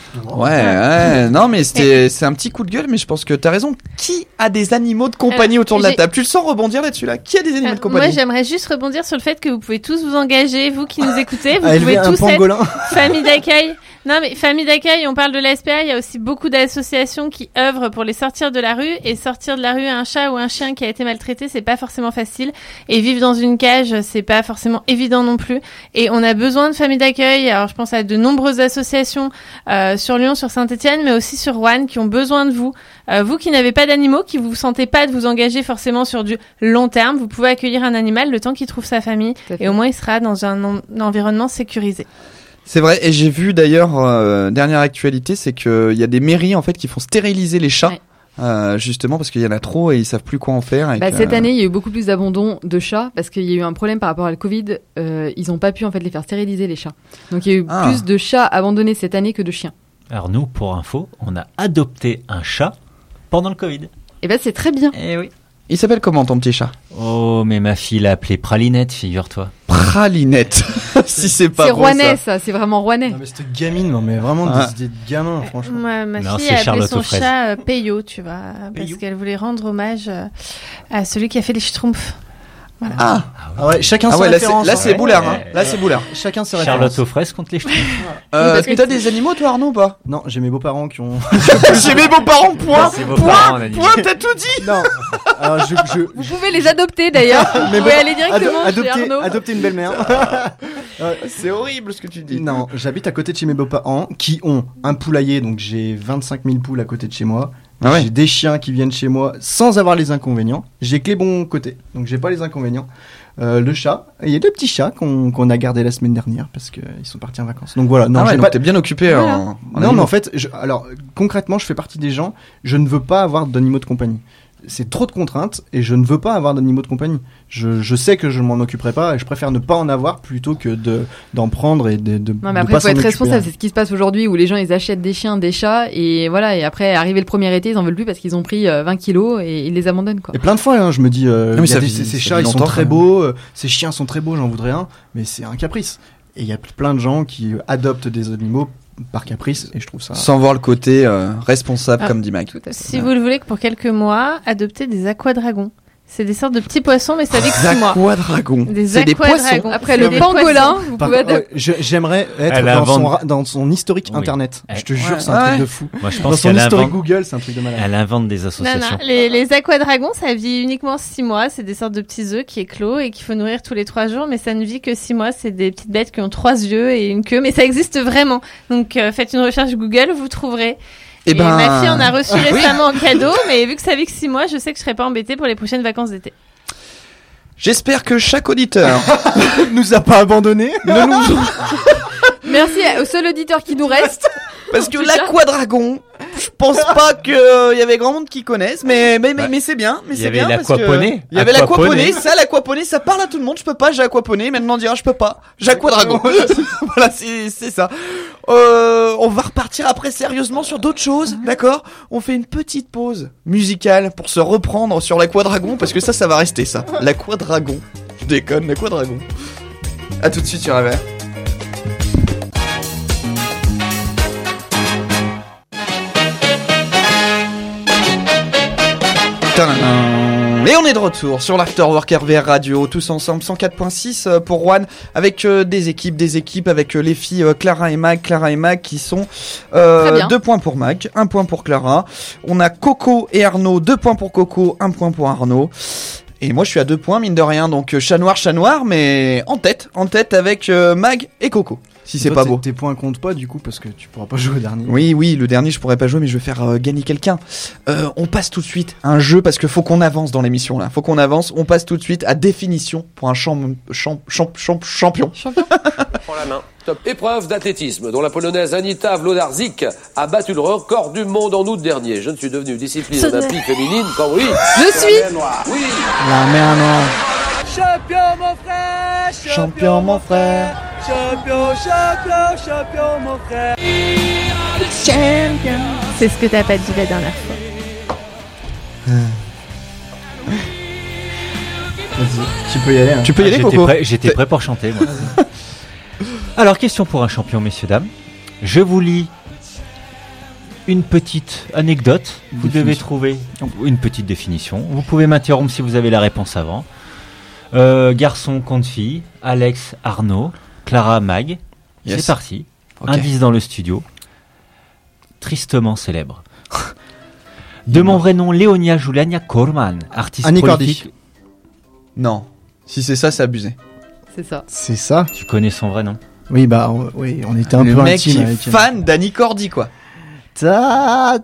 Ouais, non mais c'est un petit coup de gueule, mais je pense que t'as raison. Qui a des animaux de compagnie autour de la table? Tu le sens rebondir là-dessus là? Qui a des animaux de compagnie? Moi j'aimerais juste rebondir sur le fait que vous pouvez tous vous engager, vous qui nous écoutez, vous pouvez tous être famille d'accueil. Non mais famille d'accueil, on parle de la SPA, il y a aussi beaucoup d'associations qui œuvrent pour les sortir de la rue, et sortir de la rue un chat ou un chien qui a été maltraité, c'est pas forcément facile, et vivre dans une cage, c'est pas forcément évident non plus, et on a besoin de familles d'accueil. Alors je pense à de nombreuses associations sur Lyon, sur Saint-Etienne, mais aussi sur Roanne qui ont besoin de vous. Vous qui n'avez pas d'animaux, qui vous sentez pas de vous engager forcément sur du long terme, vous pouvez accueillir un animal le temps qu'il trouve sa famille, et au moins il sera dans un environnement sécurisé. C'est vrai, et j'ai vu d'ailleurs, dernière actualité, c'est qu'il y a des mairies en fait qui font stériliser les chats, justement parce qu'il y en a trop et ils savent plus quoi en faire. Et cette année, il y a eu beaucoup plus d'abandon de chats parce qu'il y a eu un problème par rapport à le Covid. Ils n'ont pas pu en fait les faire stériliser les chats. Donc il y a eu plus de chats abandonnés cette année que de chiens. Alors nous, pour info, on a adopté un chat pendant le Covid. Et ben c'est très bien. Eh oui. Il s'appelle comment ton petit chat? Oh, mais ma fille l'a appelé Pralinette, figure-toi. Pralinette. Si c'est pas c'est bon, rouennais, ça, c'est vraiment rouennais. Non mais cette gamine, non mais vraiment des gamins, franchement. Ma fille a appelé son chat Peyo, tu vois, parce qu'elle voulait rendre hommage à celui qui a fait les Schtroumpfs. Voilà. Ah ouais, chacun ses références. Là c'est Boulard, hein. Là c'est Boulard. Chacun ses références. Charlotte aux fraises contre les Schtroumpfs. T'as des animaux toi Arnaud ou pas? Non, j'ai mes beaux-parents qui ont... J'ai mes beaux-parents, point. Point, t'as tout dit. Non. Alors Vous pouvez les adopter d'ailleurs. Vous pouvez aller directement chez Arnaud. Adopter une belle-mère. C'est horrible ce que tu dis. Non, j'habite à côté de chez mes beaux-parents qui ont un poulailler, donc j'ai 25 000 poules à côté de chez moi. J'ai des chiens qui viennent chez moi sans avoir les inconvénients. J'ai que les bons côtés, donc j'ai pas les inconvénients. le chat. Et il y a 2 petits chats qu'on a gardés la semaine dernière parce qu'ils sont partis en vacances. Donc voilà. Non, donc t'es bien occupé. Non, mais en fait, alors concrètement, je fais partie des gens. Je ne veux pas avoir d'animaux de compagnie. C'est trop de contraintes et je ne veux pas avoir d'animaux de compagnie. Je sais que je ne m'en occuperai pas et je préfère ne pas en avoir plutôt que d'en prendre et de non, mais après, il faut être responsable. C'est ce qui se passe aujourd'hui où les gens ils achètent des chiens, des chats et voilà. Et après, arrivé le premier été, ils en veulent plus parce qu'ils ont pris 20 kilos et ils les abandonnent quoi. Et plein de fois, hein, je me dis, ces chats ils sont très beaux, ces chiens sont très beaux, j'en voudrais un, mais c'est un caprice. Et il y a plein de gens qui adoptent des animaux par caprice et je trouve ça sans voir le côté responsable comme dit Mike. Si vous le voulez, que pour quelques mois adoptez des aquadragons. C'est des sortes de petits poissons, mais ça vit que 6 mois. Aquadragons. C'est des poissons. Après le pangolin, vous pouvez adopter. J'aimerais être dans son historique internet. Je te jure, c'est un truc de fou. Moi, je pense dans son historique Google, c'est un truc de malade. Elle invente des associations. Non. Les aquadragons, ça vit uniquement 6 mois. C'est des sortes de petits œufs qui éclosent et qu'il faut nourrir tous les 3 jours, mais ça ne vit que 6 mois. C'est des petites bêtes qui ont 3 yeux et une queue, mais ça existe vraiment. Donc, faites une recherche Google, vous trouverez. Et ma fille en a reçu récemment en cadeau, mais vu que ça vit que 6 mois, je sais que je serai pas embêtée pour les prochaines vacances d'été. J'espère que chaque auditeur nous a pas abandonnés. Merci au seul auditeur qui nous reste. Parce que l'aquadragon, je pense pas qu'il y avait grand monde qui connaisse, mais c'est bien. Mais c'est bien parce que il y avait l'aquaponé. Ça, l'aquaponé, ça parle à tout le monde. Je peux pas, j'ai aquaponé. Maintenant, on dira je peux pas. J'ai aquadragon. Voilà, c'est ça. On va repartir après sérieusement sur d'autres choses, d'accord? On fait une petite pause musicale pour se reprendre sur l'aquadragon parce que ça va rester ça. L'aquadragon. Je déconne, l'aquadragon. À tout de suite sur RVR. Et on est de retour sur l'Afterwork RVR Radio, tous ensemble, 104.6 pour Juan, avec des équipes, avec les filles Clara et Mag qui sont 2 points pour Mag, 1 point pour Clara. On a Coco et Arnaud, 2 points pour Coco, 1 point pour Arnaud. Et moi je suis à 2 points, mine de rien, donc chat noir, mais en tête avec Mag et Coco. Si c'est pas beau. Tes points comptent pas du coup parce que tu pourras pas jouer au dernier. Oui, le dernier je pourrais pas jouer mais je vais faire gagner quelqu'un. On passe tout de suite à un jeu parce que faut qu'on avance dans l'émission là. On passe tout de suite à définition pour un champion. Prends la main. Top épreuve d'athlétisme dont la polonaise Anita Wlodarczyk a battu le record du monde en août dernier. Je ne suis devenue discipline olympique féminine qu'en oui. Je suis. Oui. La mer noire. Champion mon frère. Champion mon frère. Champion mon frère. Champion. C'est ce que t'as pas dit la dernière fois. Vas-y, tu peux y aller. Hein. Tu peux y aller, Coco. J'étais prêt pour chanter, moi. Alors, question pour un champion, messieurs, dames. Je vous lis une petite anecdote. Vous devez trouver une petite définition. Vous pouvez m'interrompre si vous avez la réponse avant. Garçon contre fille, Alex, Arnaud, Clara, Mag. Yes. C'est parti. Okay. Indice dans le studio. Tristement célèbre. De mon vrai nom, Léonia Juliania Korman, artiste Annie prolifique. Cordy. Non. Si c'est ça, c'est abusé. C'est ça. C'est ça. Tu connais son vrai nom? Oui, oui, on était un peu mec intime qui est avec fan d'Annie Cordy, quoi. Tu as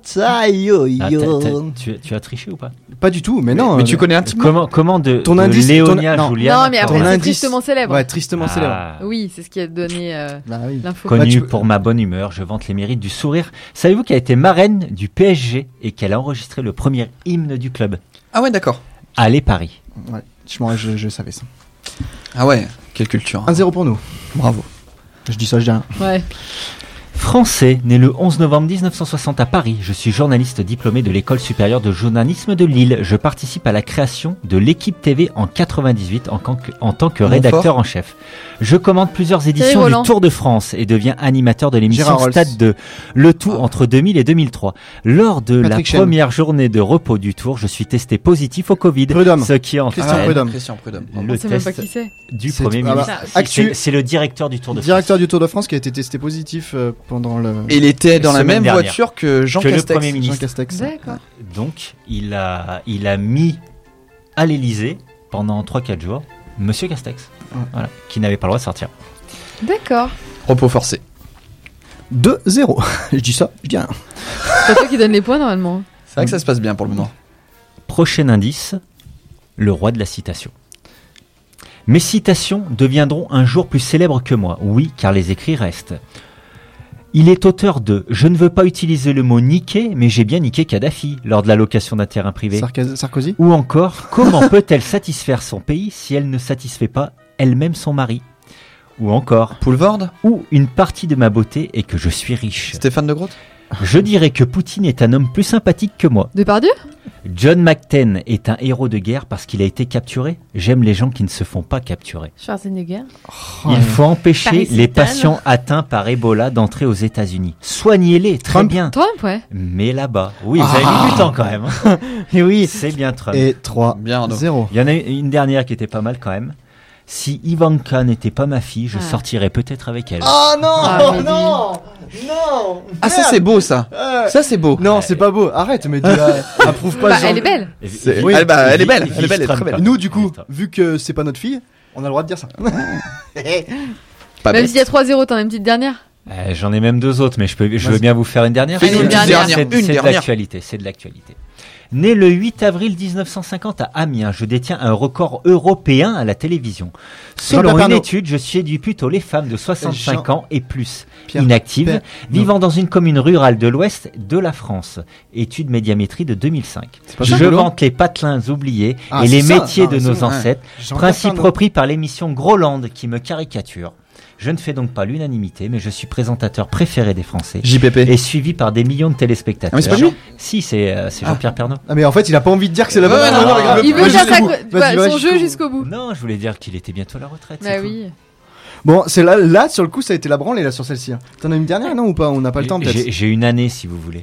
triché ou pas? Pas du tout, mais non. Mais tu connais un petit peu. Comment de ton indice, Léonia Non, mais après c'est tristement célèbre. Ouais, tristement célèbre. Oui, c'est ce qui a donné l'info. Connue pour ma bonne humeur, je vante les mérites du sourire. Savez-vous qu'elle a été marraine du PSG et qu'elle a enregistré le premier hymne du club? Ah ouais, d'accord. Allez Paris. Ouais, je savais ça. Ah ouais, quelle culture. 1-0 pour nous. Bravo. Je dis ça, je dis rien. Ouais. Français, né le 11 novembre 1960 à Paris, je suis journaliste diplômé de l'École supérieure de journalisme de Lille. Je participe à la création de l'équipe TV en 98 en tant que rédacteur en chef. Je commande plusieurs éditions du Tour de France et deviens animateur de l'émission Stade 2, le tout entre 2000 et 2003. Lors de Patrick la première journée de repos du Tour, je suis testé positif au Covid. Prud'homme. Ce qui en Christian Prud'homme. Le sait même pas qui c'est. Du Premier ministre. C'est le directeur du Tour de France. Directeur du Tour de France qui a été testé positif pendant le... Et il était dans la même voiture que Jean Castex. Le Premier ministre. Jean Castex. D'accord. Donc, il a mis à l'Elysée pendant 3-4 jours Monsieur Castex, voilà, qui n'avait pas le droit de sortir. D'accord. Repos forcé. 2-0. Je dis ça, je dis rien. C'est toi qui donne les points normalement. C'est vrai que ça se passe bien pour le moment. Prochain indice, le roi de la citation. Mes citations deviendront un jour plus célèbres que moi. Oui, car les écrits restent. Il est auteur de « Je ne veux pas utiliser le mot niquer, mais j'ai bien niqué Kadhafi lors de la location d'un terrain privé. » Sarkozy. Ou encore « Comment peut-elle satisfaire son pays si elle ne satisfait pas elle-même son mari ?» Ou encore « Poulvord. Ou une partie de ma beauté est que je suis riche. » Stéphane de Groot. Je dirais que Poutine est un homme plus sympathique que moi. Depardieu. John McCain est un héros de guerre parce qu'il a été capturé. J'aime les gens qui ne se font pas capturer. Schwarzenegger. Il faut empêcher Paris les Hilton. patients atteints par Ebola d'entrer aux États-Unis. Soignez-les, très bien. Trump, ouais. Mais là-bas, oui, vous avez mis du temps quand même. Et oui, c'est bien Trump. Et 3, bien 0. Il y en a une dernière qui était pas mal quand même. Si Ivanka n'était pas ma fille, je sortirais peut-être avec elle. Oh non, mais non. Ah, ça c'est beau ça. Ça c'est beau. Non, c'est pas beau. Arrête, mais tu approuves pas. Bah, ce genre elle est de- belle. Oui. Elle est belle, elle est Ils belle, elle est se très trompent belle. pas. Nous, du coup, vu que c'est pas notre fille, on a le droit de dire ça. Pas Même bête. s'il y a 3-0, t'en as une petite dernière. J'en ai même 2 autres, mais je veux bien vous faire une dernière. Fais-nous une dernière. C'est une de dernière. l'actualité, c'est de l'actualité. Né le 8 avril 1950 à Amiens, je détiens un record européen à la télévision. Selon Jean-Pierre une Pernaut. étude, je séduis plutôt les femmes de 65 ans et plus, Pierre inactives, Pernaut. vivant dans une commune rurale de l'ouest de la France. Étude Médiamétrie de 2005. pas ça, Je Golo vante les patelins oubliés Ah, et les c'est ça. métiers Ah, de c'est nos bon, ouais. ancêtres, Jean-Pierre principe Pernaut. repris par l'émission Groland qui me caricature. Je ne fais donc pas l'unanimité, mais je suis présentateur préféré des Français. JPP. Et suivi par des millions de téléspectateurs. Ah, mais c'est pas lui. Si, c'est Jean-Pierre Pernaut. Ah, mais en fait, il a pas envie de dire que c'est la bonne. Ouais, non, regarde, Il veut va faire jusqu'au sa bout. bah, Vas-y, va son jeu jusqu'au bout. Non, je voulais dire qu'il était bientôt à la retraite. Bah c'est oui. Bon, c'est là, sur le coup, ça a été la branle et là sur celle-ci. hein. T'en as une dernière, non ou pas? On n'a pas le tout. temps, peut-être. J'ai une année, si vous voulez.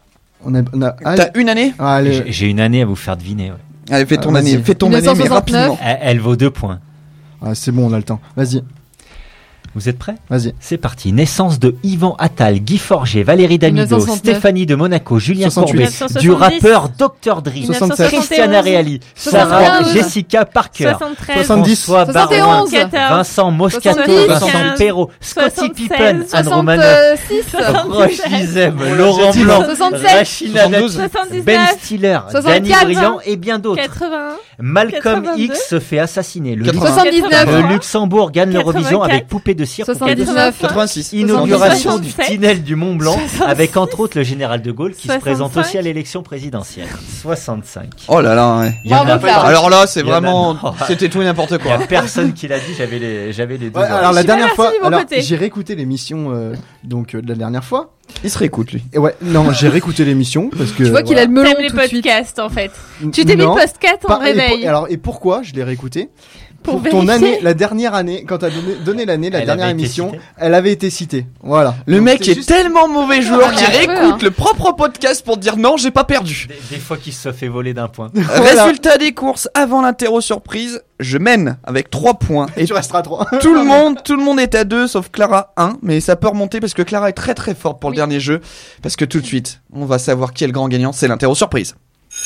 T'as une année. Ah, allez. J'ai une année à vous faire deviner. Ouais. Allez, fais ton Vas-y. année, fais ton année, mais 1969. rapidement. Elle vaut 2 points. Ah, c'est bon, on a le temps. Vas-y, Vous êtes prêts? vas-y. C'est parti. Naissance de Yvan Attal, Guy Forget, Valérie Damido, 1969. Stéphanie de Monaco, Julien 68. Courbet, 1970. du rappeur Dr. Dre, 67. Christiana Reali, 71. Sarah Jessica Parker, 73. 70. François Barouin, 71. Vincent Moscato, 70. Vincent Perrault, Scotty 76. Pippen, Anne Romanoff, 66. Roche Dizem, Laurent Blanc, 67. Rachida Dati, 79. Ben Stiller, 64. Danny Briand et bien d'autres. 81. Malcolm 82. X se fait assassiner. Le 79. Luxembourg gagne l'Eurovision 84. avec Poupée de cire. pour 79. 86. Inauguration du 77. tunnel du Mont Blanc 65. avec entre autres le général de Gaulle qui se présente 65. aussi à l'élection présidentielle. 65. Oh là là, ouais. Il y en a Bravo, pas. Clara. Alors là, c'est Il y en a- vraiment, non. c'était tout et n'importe Il y a quoi. personne qui l'a dit, j'avais les deux. Ouais, oreilles. alors la suis dernière pas fois, merci de mon côté. j'ai réécouté l'émission de la dernière fois. Il se réécoute lui. Et ouais, non, j'ai réécouté l'émission parce que. Tu vois qu'il a le melon T'aimes les tout de suite. podcasts en fait. Tu t'es mis le Non. podcast en Pas- et réveil. pour- alors, et pourquoi je l'ai réécouté? Pour ton vérifier. année, la dernière année, quand t'as donné l'année, la Elle dernière avait été émission, citée. elle avait été citée. Voilà. Le Donc, mec c'est est juste- tellement mauvais joueur Ah, qu'il mais un peu, réécoute hein. le propre podcast pour dire non, j'ai pas perdu. Des fois qu'il se fait voler d'un point. Voilà. Résultat des courses avant l'interro surprise, je mène avec 3 points et tu resteras 3. tout le monde est à 2 sauf Clara 1, mais ça peut remonter parce que Clara est très très forte pour le dernier jeu parce que tout de suite, on va savoir qui est le grand gagnant, c'est l'interro surprise.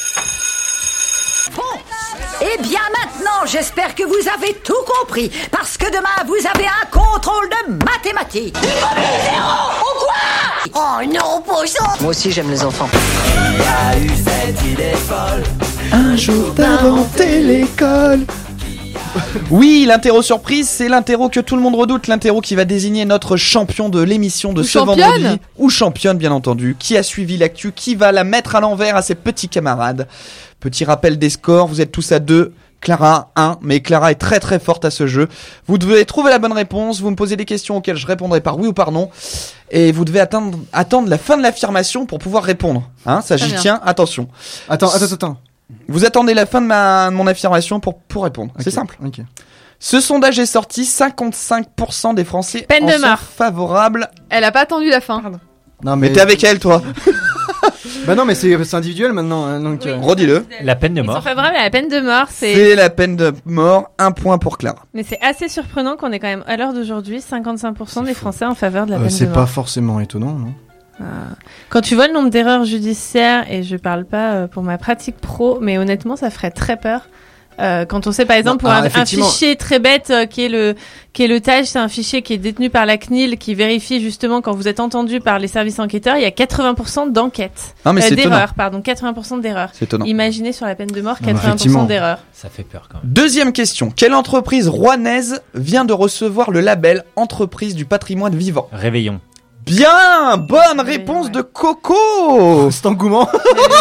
Eh bien maintenant, j'espère que vous avez tout compris, parce que demain, vous avez un contrôle de mathématiques. Ou quoi? Oh non, poisson. Moi aussi j'aime les enfants. Un jour d'inventer l'école. Oui, l'interro surprise, c'est l'interro que tout le monde redoute, l'interro qui va désigner notre champion de l'émission de Ou ce championne. vendredi, ou championne bien entendu, qui a suivi l'actu, qui va la mettre à l'envers à ses petits camarades. Petit rappel des scores, vous êtes tous à 2, Clara 1, mais Clara est très très forte à ce jeu. Vous devez trouver la bonne réponse, vous me posez des questions auxquelles je répondrai par oui ou par non, et vous devez attendre la fin de l'affirmation pour pouvoir répondre. Hein, ça Très j'y bien. tiens, attention. Attends. Vous attendez la fin de mon affirmation pour répondre. C'est Ok, simple. Ok. Ce sondage est sorti, 55% des Français Peine en de sont mort. favorables. Elle a pas attendu la fin. Non Mais t'es avec elle, toi. Bah non, mais c'est individuel maintenant, hein, donc. Oui. Redis-le. La peine de Ils sont mort. favorables à la peine de mort. C'est la peine de mort, 1 point pour Clara. Mais c'est assez surprenant qu'on ait quand même, à l'heure d'aujourd'hui, 55% des Français en faveur de la peine de C'est mort. pas forcément étonnant, non? Quand tu vois le nombre d'erreurs judiciaires, et je parle pas pour ma pratique pro, mais honnêtement, ça ferait très peur Quand on sait par exemple pour un fichier très bête qui est le TAGE, c'est un fichier qui est détenu par la CNIL qui vérifie justement quand vous êtes entendu par les services enquêteurs, il y a 80% d'enquêtes. D'erreurs, pardon, 80% d'erreurs. C'est étonnant. Imaginez sur la peine de mort 80% d'erreurs. Ça fait peur quand même. Deuxième question. Quelle entreprise rouennaise vient de recevoir le label Entreprise du patrimoine vivant? Réveillon. Bien, bonne réponse de Coco. Cet engouement.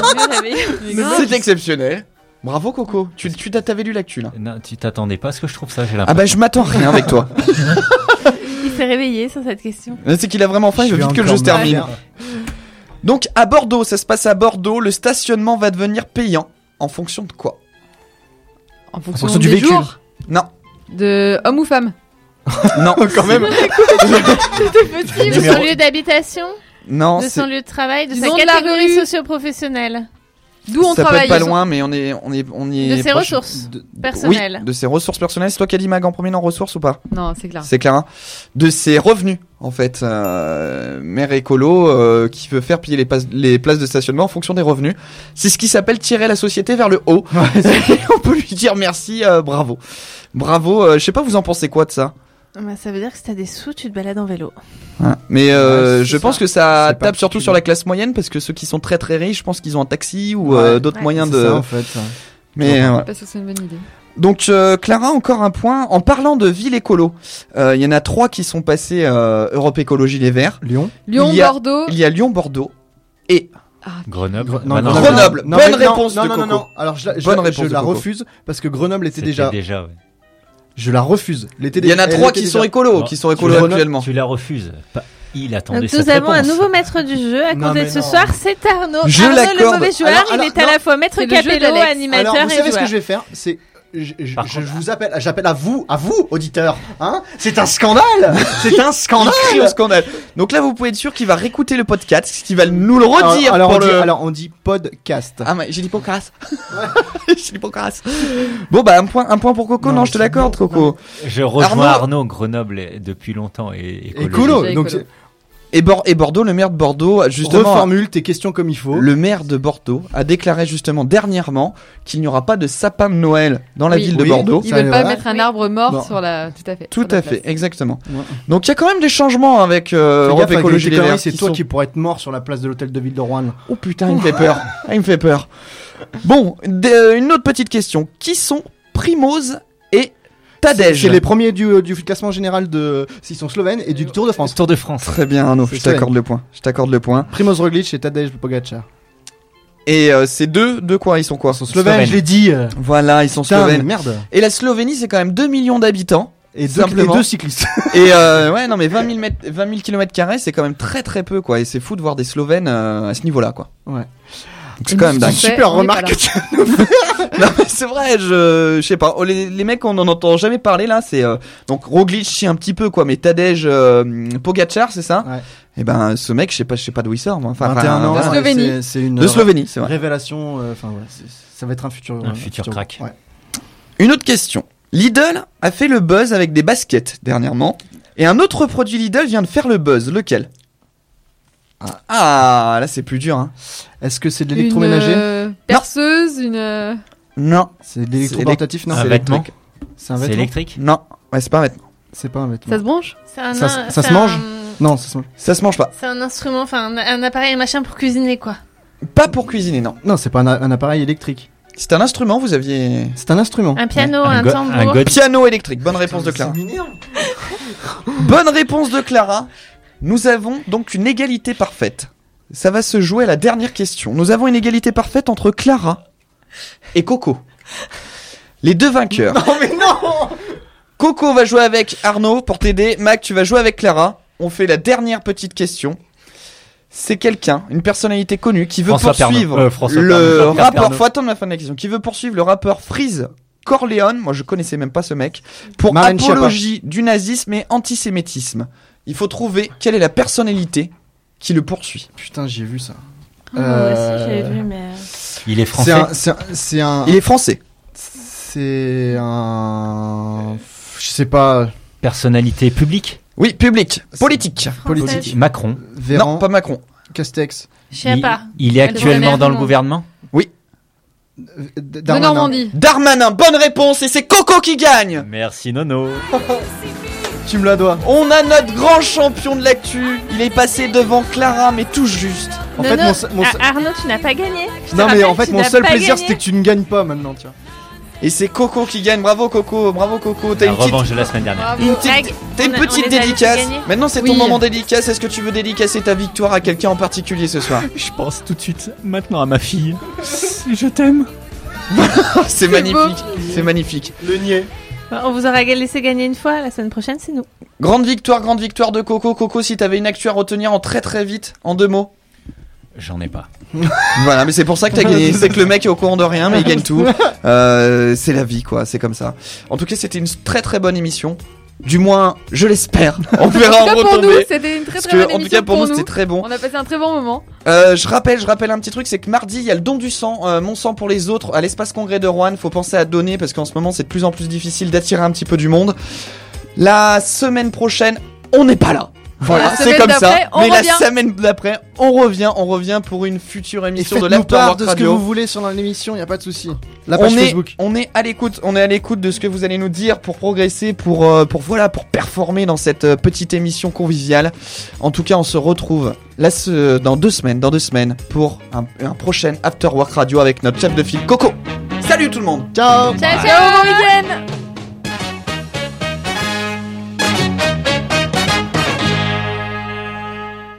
C'est exceptionnel. Bravo Coco, t'avais lu l'actu là. Non, tu t'attendais pas à ce que je trouve ça, j'ai l'impression. Ah bah je m'attends à rien avec toi. Il s'est réveillé sur cette question. C'est qu'il a vraiment faim, il veut vite que le jeu se termine. Donc à Bordeaux, ça se passe à Bordeaux, le stationnement va devenir payant. En fonction de quoi? En fonction du véhicule. Non. De homme ou femme? Non, quand même. C'était petit. De son lieu d'habitation? Non. De son lieu de travail? De sa catégorie socio-professionnelle? D'où on travaille. Ça peut être pas loin, mais on est. De ses ressources personnelles. Oui, de ses ressources personnelles. C'est toi qui as dit Mag en premier en ressources ou pas? Non, c'est Clara. C'est Clara. De ses revenus, en fait. Mère écolo qui veut faire payer les places de stationnement en fonction des revenus. C'est ce qui s'appelle tirer la société vers le haut. On peut lui dire merci, bravo. Bravo, je sais pas, vous en pensez quoi de ça? Bah, ça veut dire que si t'as des sous, tu te balades en vélo. Ouais. Mais je pense que ça tape surtout sur la classe moyenne parce que ceux qui sont très très riches, je pense qu'ils ont un taxi ou d'autres moyens de. Ça, en fait. Mais pas sûr que c'est une bonne idée. Donc Clara, encore un point. En parlant de ville écolo, il y en a 3 qui sont passés Europe Écologie Les Verts. Lyon, Bordeaux. Il y a Lyon, Bordeaux et Grenoble. Grenoble. Bonne réponse de Coco. Non. Alors je la refuse parce que Grenoble était déjà. Ouais. Je la refuse. Il y en a 3 qui sont écolos, actuellement. Tu la refuses. Il attendait cette réponse. Nous avons un nouveau maître du jeu à compter de ce soir, c'est Arnaud. Je Arnaud, l'accorde. le mauvais joueur, il est à la fois maître capello, animateur et joueur. Vous savez ce que je vais faire? C'est j'appelle à vous auditeurs, hein. C'est un scandale. C'est un scandale. Il crie au scandale. Donc là, vous pouvez être sûr qu'il va réécouter le podcast, qu'il va nous le redire. Alors on dit podcast. Ah mais j'ai dit podcast. J'ai dit podcast. Bon bah un point pour Coco. Non, je te l'accorde, Coco. Je rejoins Arnaud. Grenoble depuis longtemps et écolo. Donc et Bordeaux, le maire de Bordeaux, justement, reformule tes questions comme il faut. Le maire de Bordeaux a déclaré justement dernièrement qu'il n'y aura pas de sapin de Noël dans la ville de Bordeaux. Ils veulent pas mettre un arbre mort sur la. Tout à fait. Exactement. Ouais. Donc il y a quand même des changements avec Europe Écologie Les Verts. C'est toi qui pourrais être mort sur la place de l'hôtel de ville de Rouen. Oh putain, il me fait peur. Il me fait peur. Bon, une autre petite question. Qui sont Primoz et Tadej? C'est les premiers du classement général s'ils sont slovènes et du Tour de France. Tour de France. Très bien, Arnaud. Je t'accorde le point. Primoz Roglic et Tadej Pogacar. Et ces deux, de quoi? Ils sont quoi? Ils sont slovènes, je l'ai dit. Voilà, ils sont slovènes. Merde. Et la Slovénie, c'est quand même 2 millions d'habitants. Et deux cyclistes. Et ouais, non mais 20 000 km², c'est quand même très très peu, quoi. Et c'est fou de voir des Slovènes à ce niveau-là, quoi. Ouais. Donc c'est quand même dingue. Super remarque. Non mais c'est vrai, je sais pas. Les mecs, on en entend jamais parler là. C'est donc Roglic chie un petit peu, quoi. Mais Tadej, Pogacar, c'est ça? Ouais. Et ben ce mec, je sais pas d'où il sort. Moi. Enfin, 21 ans. De Slovénie. C'est une de Slovénie, c'est vrai. Révélation. Enfin voilà, ça va être un futur crack. Ouais. Une autre question. Lidl a fait le buzz avec des baskets dernièrement, et un autre produit Lidl vient de faire le buzz. Lequel? Ah, là c'est plus dur. Hein. Est-ce que c'est de l'électroménager? Perceuse, Non. C'est de l'électro-portatif, non? C'est vêtement. C'est un vêtement. C'est électrique? Non. Ouais, c'est pas un vêtement. C'est pas un vêtement. Ça se branche? Ça se mange? Non, ça se mange. Ça se mange pas. C'est un instrument, enfin un appareil, un machin pour cuisiner, quoi. Pas pour cuisiner, non. Non, c'est pas un appareil électrique. C'est un instrument, vous aviez... C'est un instrument. Un piano, un tambour. Piano électrique, bonne réponse de Clara. Bonne réponse de Clara. Nous avons donc une égalité parfaite. Ça va se jouer à la dernière question. Nous avons une égalité parfaite entre Clara et Coco. Les deux vainqueurs. Non mais non. Coco va jouer avec Arnaud pour t'aider. Mac, tu vas jouer avec Clara. On fait la dernière petite question. C'est quelqu'un, une personnalité connue qui veut poursuivre le rappeur. Faut attendre la fin de la question. Qui veut poursuivre le rappeur Freeze Corleone. Moi, je connaissais même pas ce mec. Pour Marine apologie du nazisme et antisémitisme. Il faut trouver quelle est la personnalité qui le poursuit. Putain, j'ai vu ça. Moi aussi, j'avais vu, mais. Il est français. C'est un. Il est français. C'est un. Je sais pas. Personnalité publique. Oui, public. Politique. Politique. Macron. Véran. Non, pas Macron. Castex. Je sais pas. Il est actuellement dans le gouvernement? Oui. De Normandie. Darmanin, bonne réponse et c'est Coco qui gagne. Merci Nono. Tu me la dois. On a notre grand champion de l'actu. Il est passé devant Clara, mais tout juste. En fait, Arnaud, tu n'as pas gagné. Non, mais en fait, mon seul plaisir, c'était que tu ne gagnes pas maintenant, tu vois. Et c'est Coco qui gagne. Bravo Coco, bravo Coco. T'as une revanche de la semaine dernière. T'as une petite dédicace. Maintenant, c'est ton moment dédicace. Est-ce que tu veux dédicacer ta victoire à quelqu'un en particulier ce soir? Je pense tout de suite maintenant à ma fille. Je t'aime. C'est magnifique, c'est magnifique. Le niais. On vous aura laissé gagner une fois, la semaine prochaine c'est nous. Grande victoire de Coco. Coco, si t'avais une actu à retenir en très très vite, en 2 mots. J'en ai pas. Voilà, mais c'est pour ça que t'as gagné. C'est que le mec est au courant de rien, mais il gagne tout. C'est la vie, quoi. C'est comme ça. En tout cas, c'était une très très bonne émission. Du moins, je l'espère. On verra en retomber. Pour nous, c'était une très très bonne émission. En tout cas, pour nous, c'était très bon. On a passé un très bon moment. Je rappelle un petit truc, c'est que mardi, il y a le don du sang, mon sang pour les autres, à l'espace congrès de Roanne. Faut penser à donner parce qu'en ce moment, c'est de plus en plus difficile d'attirer un petit peu du monde. La semaine prochaine, on n'est pas là. Voilà, c'est comme ça. Mais la semaine d'après, on revient pour une future émission de l'Afterwork Radio. De ce que vous voulez sur l'émission, y a pas de souci. La page Facebook. On est à l'écoute de ce que vous allez nous dire pour progresser, pour performer dans cette petite émission conviviale. En tout cas, on se retrouve là dans 2 semaines pour un prochain Afterwork Radio avec notre chef de file Coco. Salut tout le monde. Ciao. Ciao, bon week-end.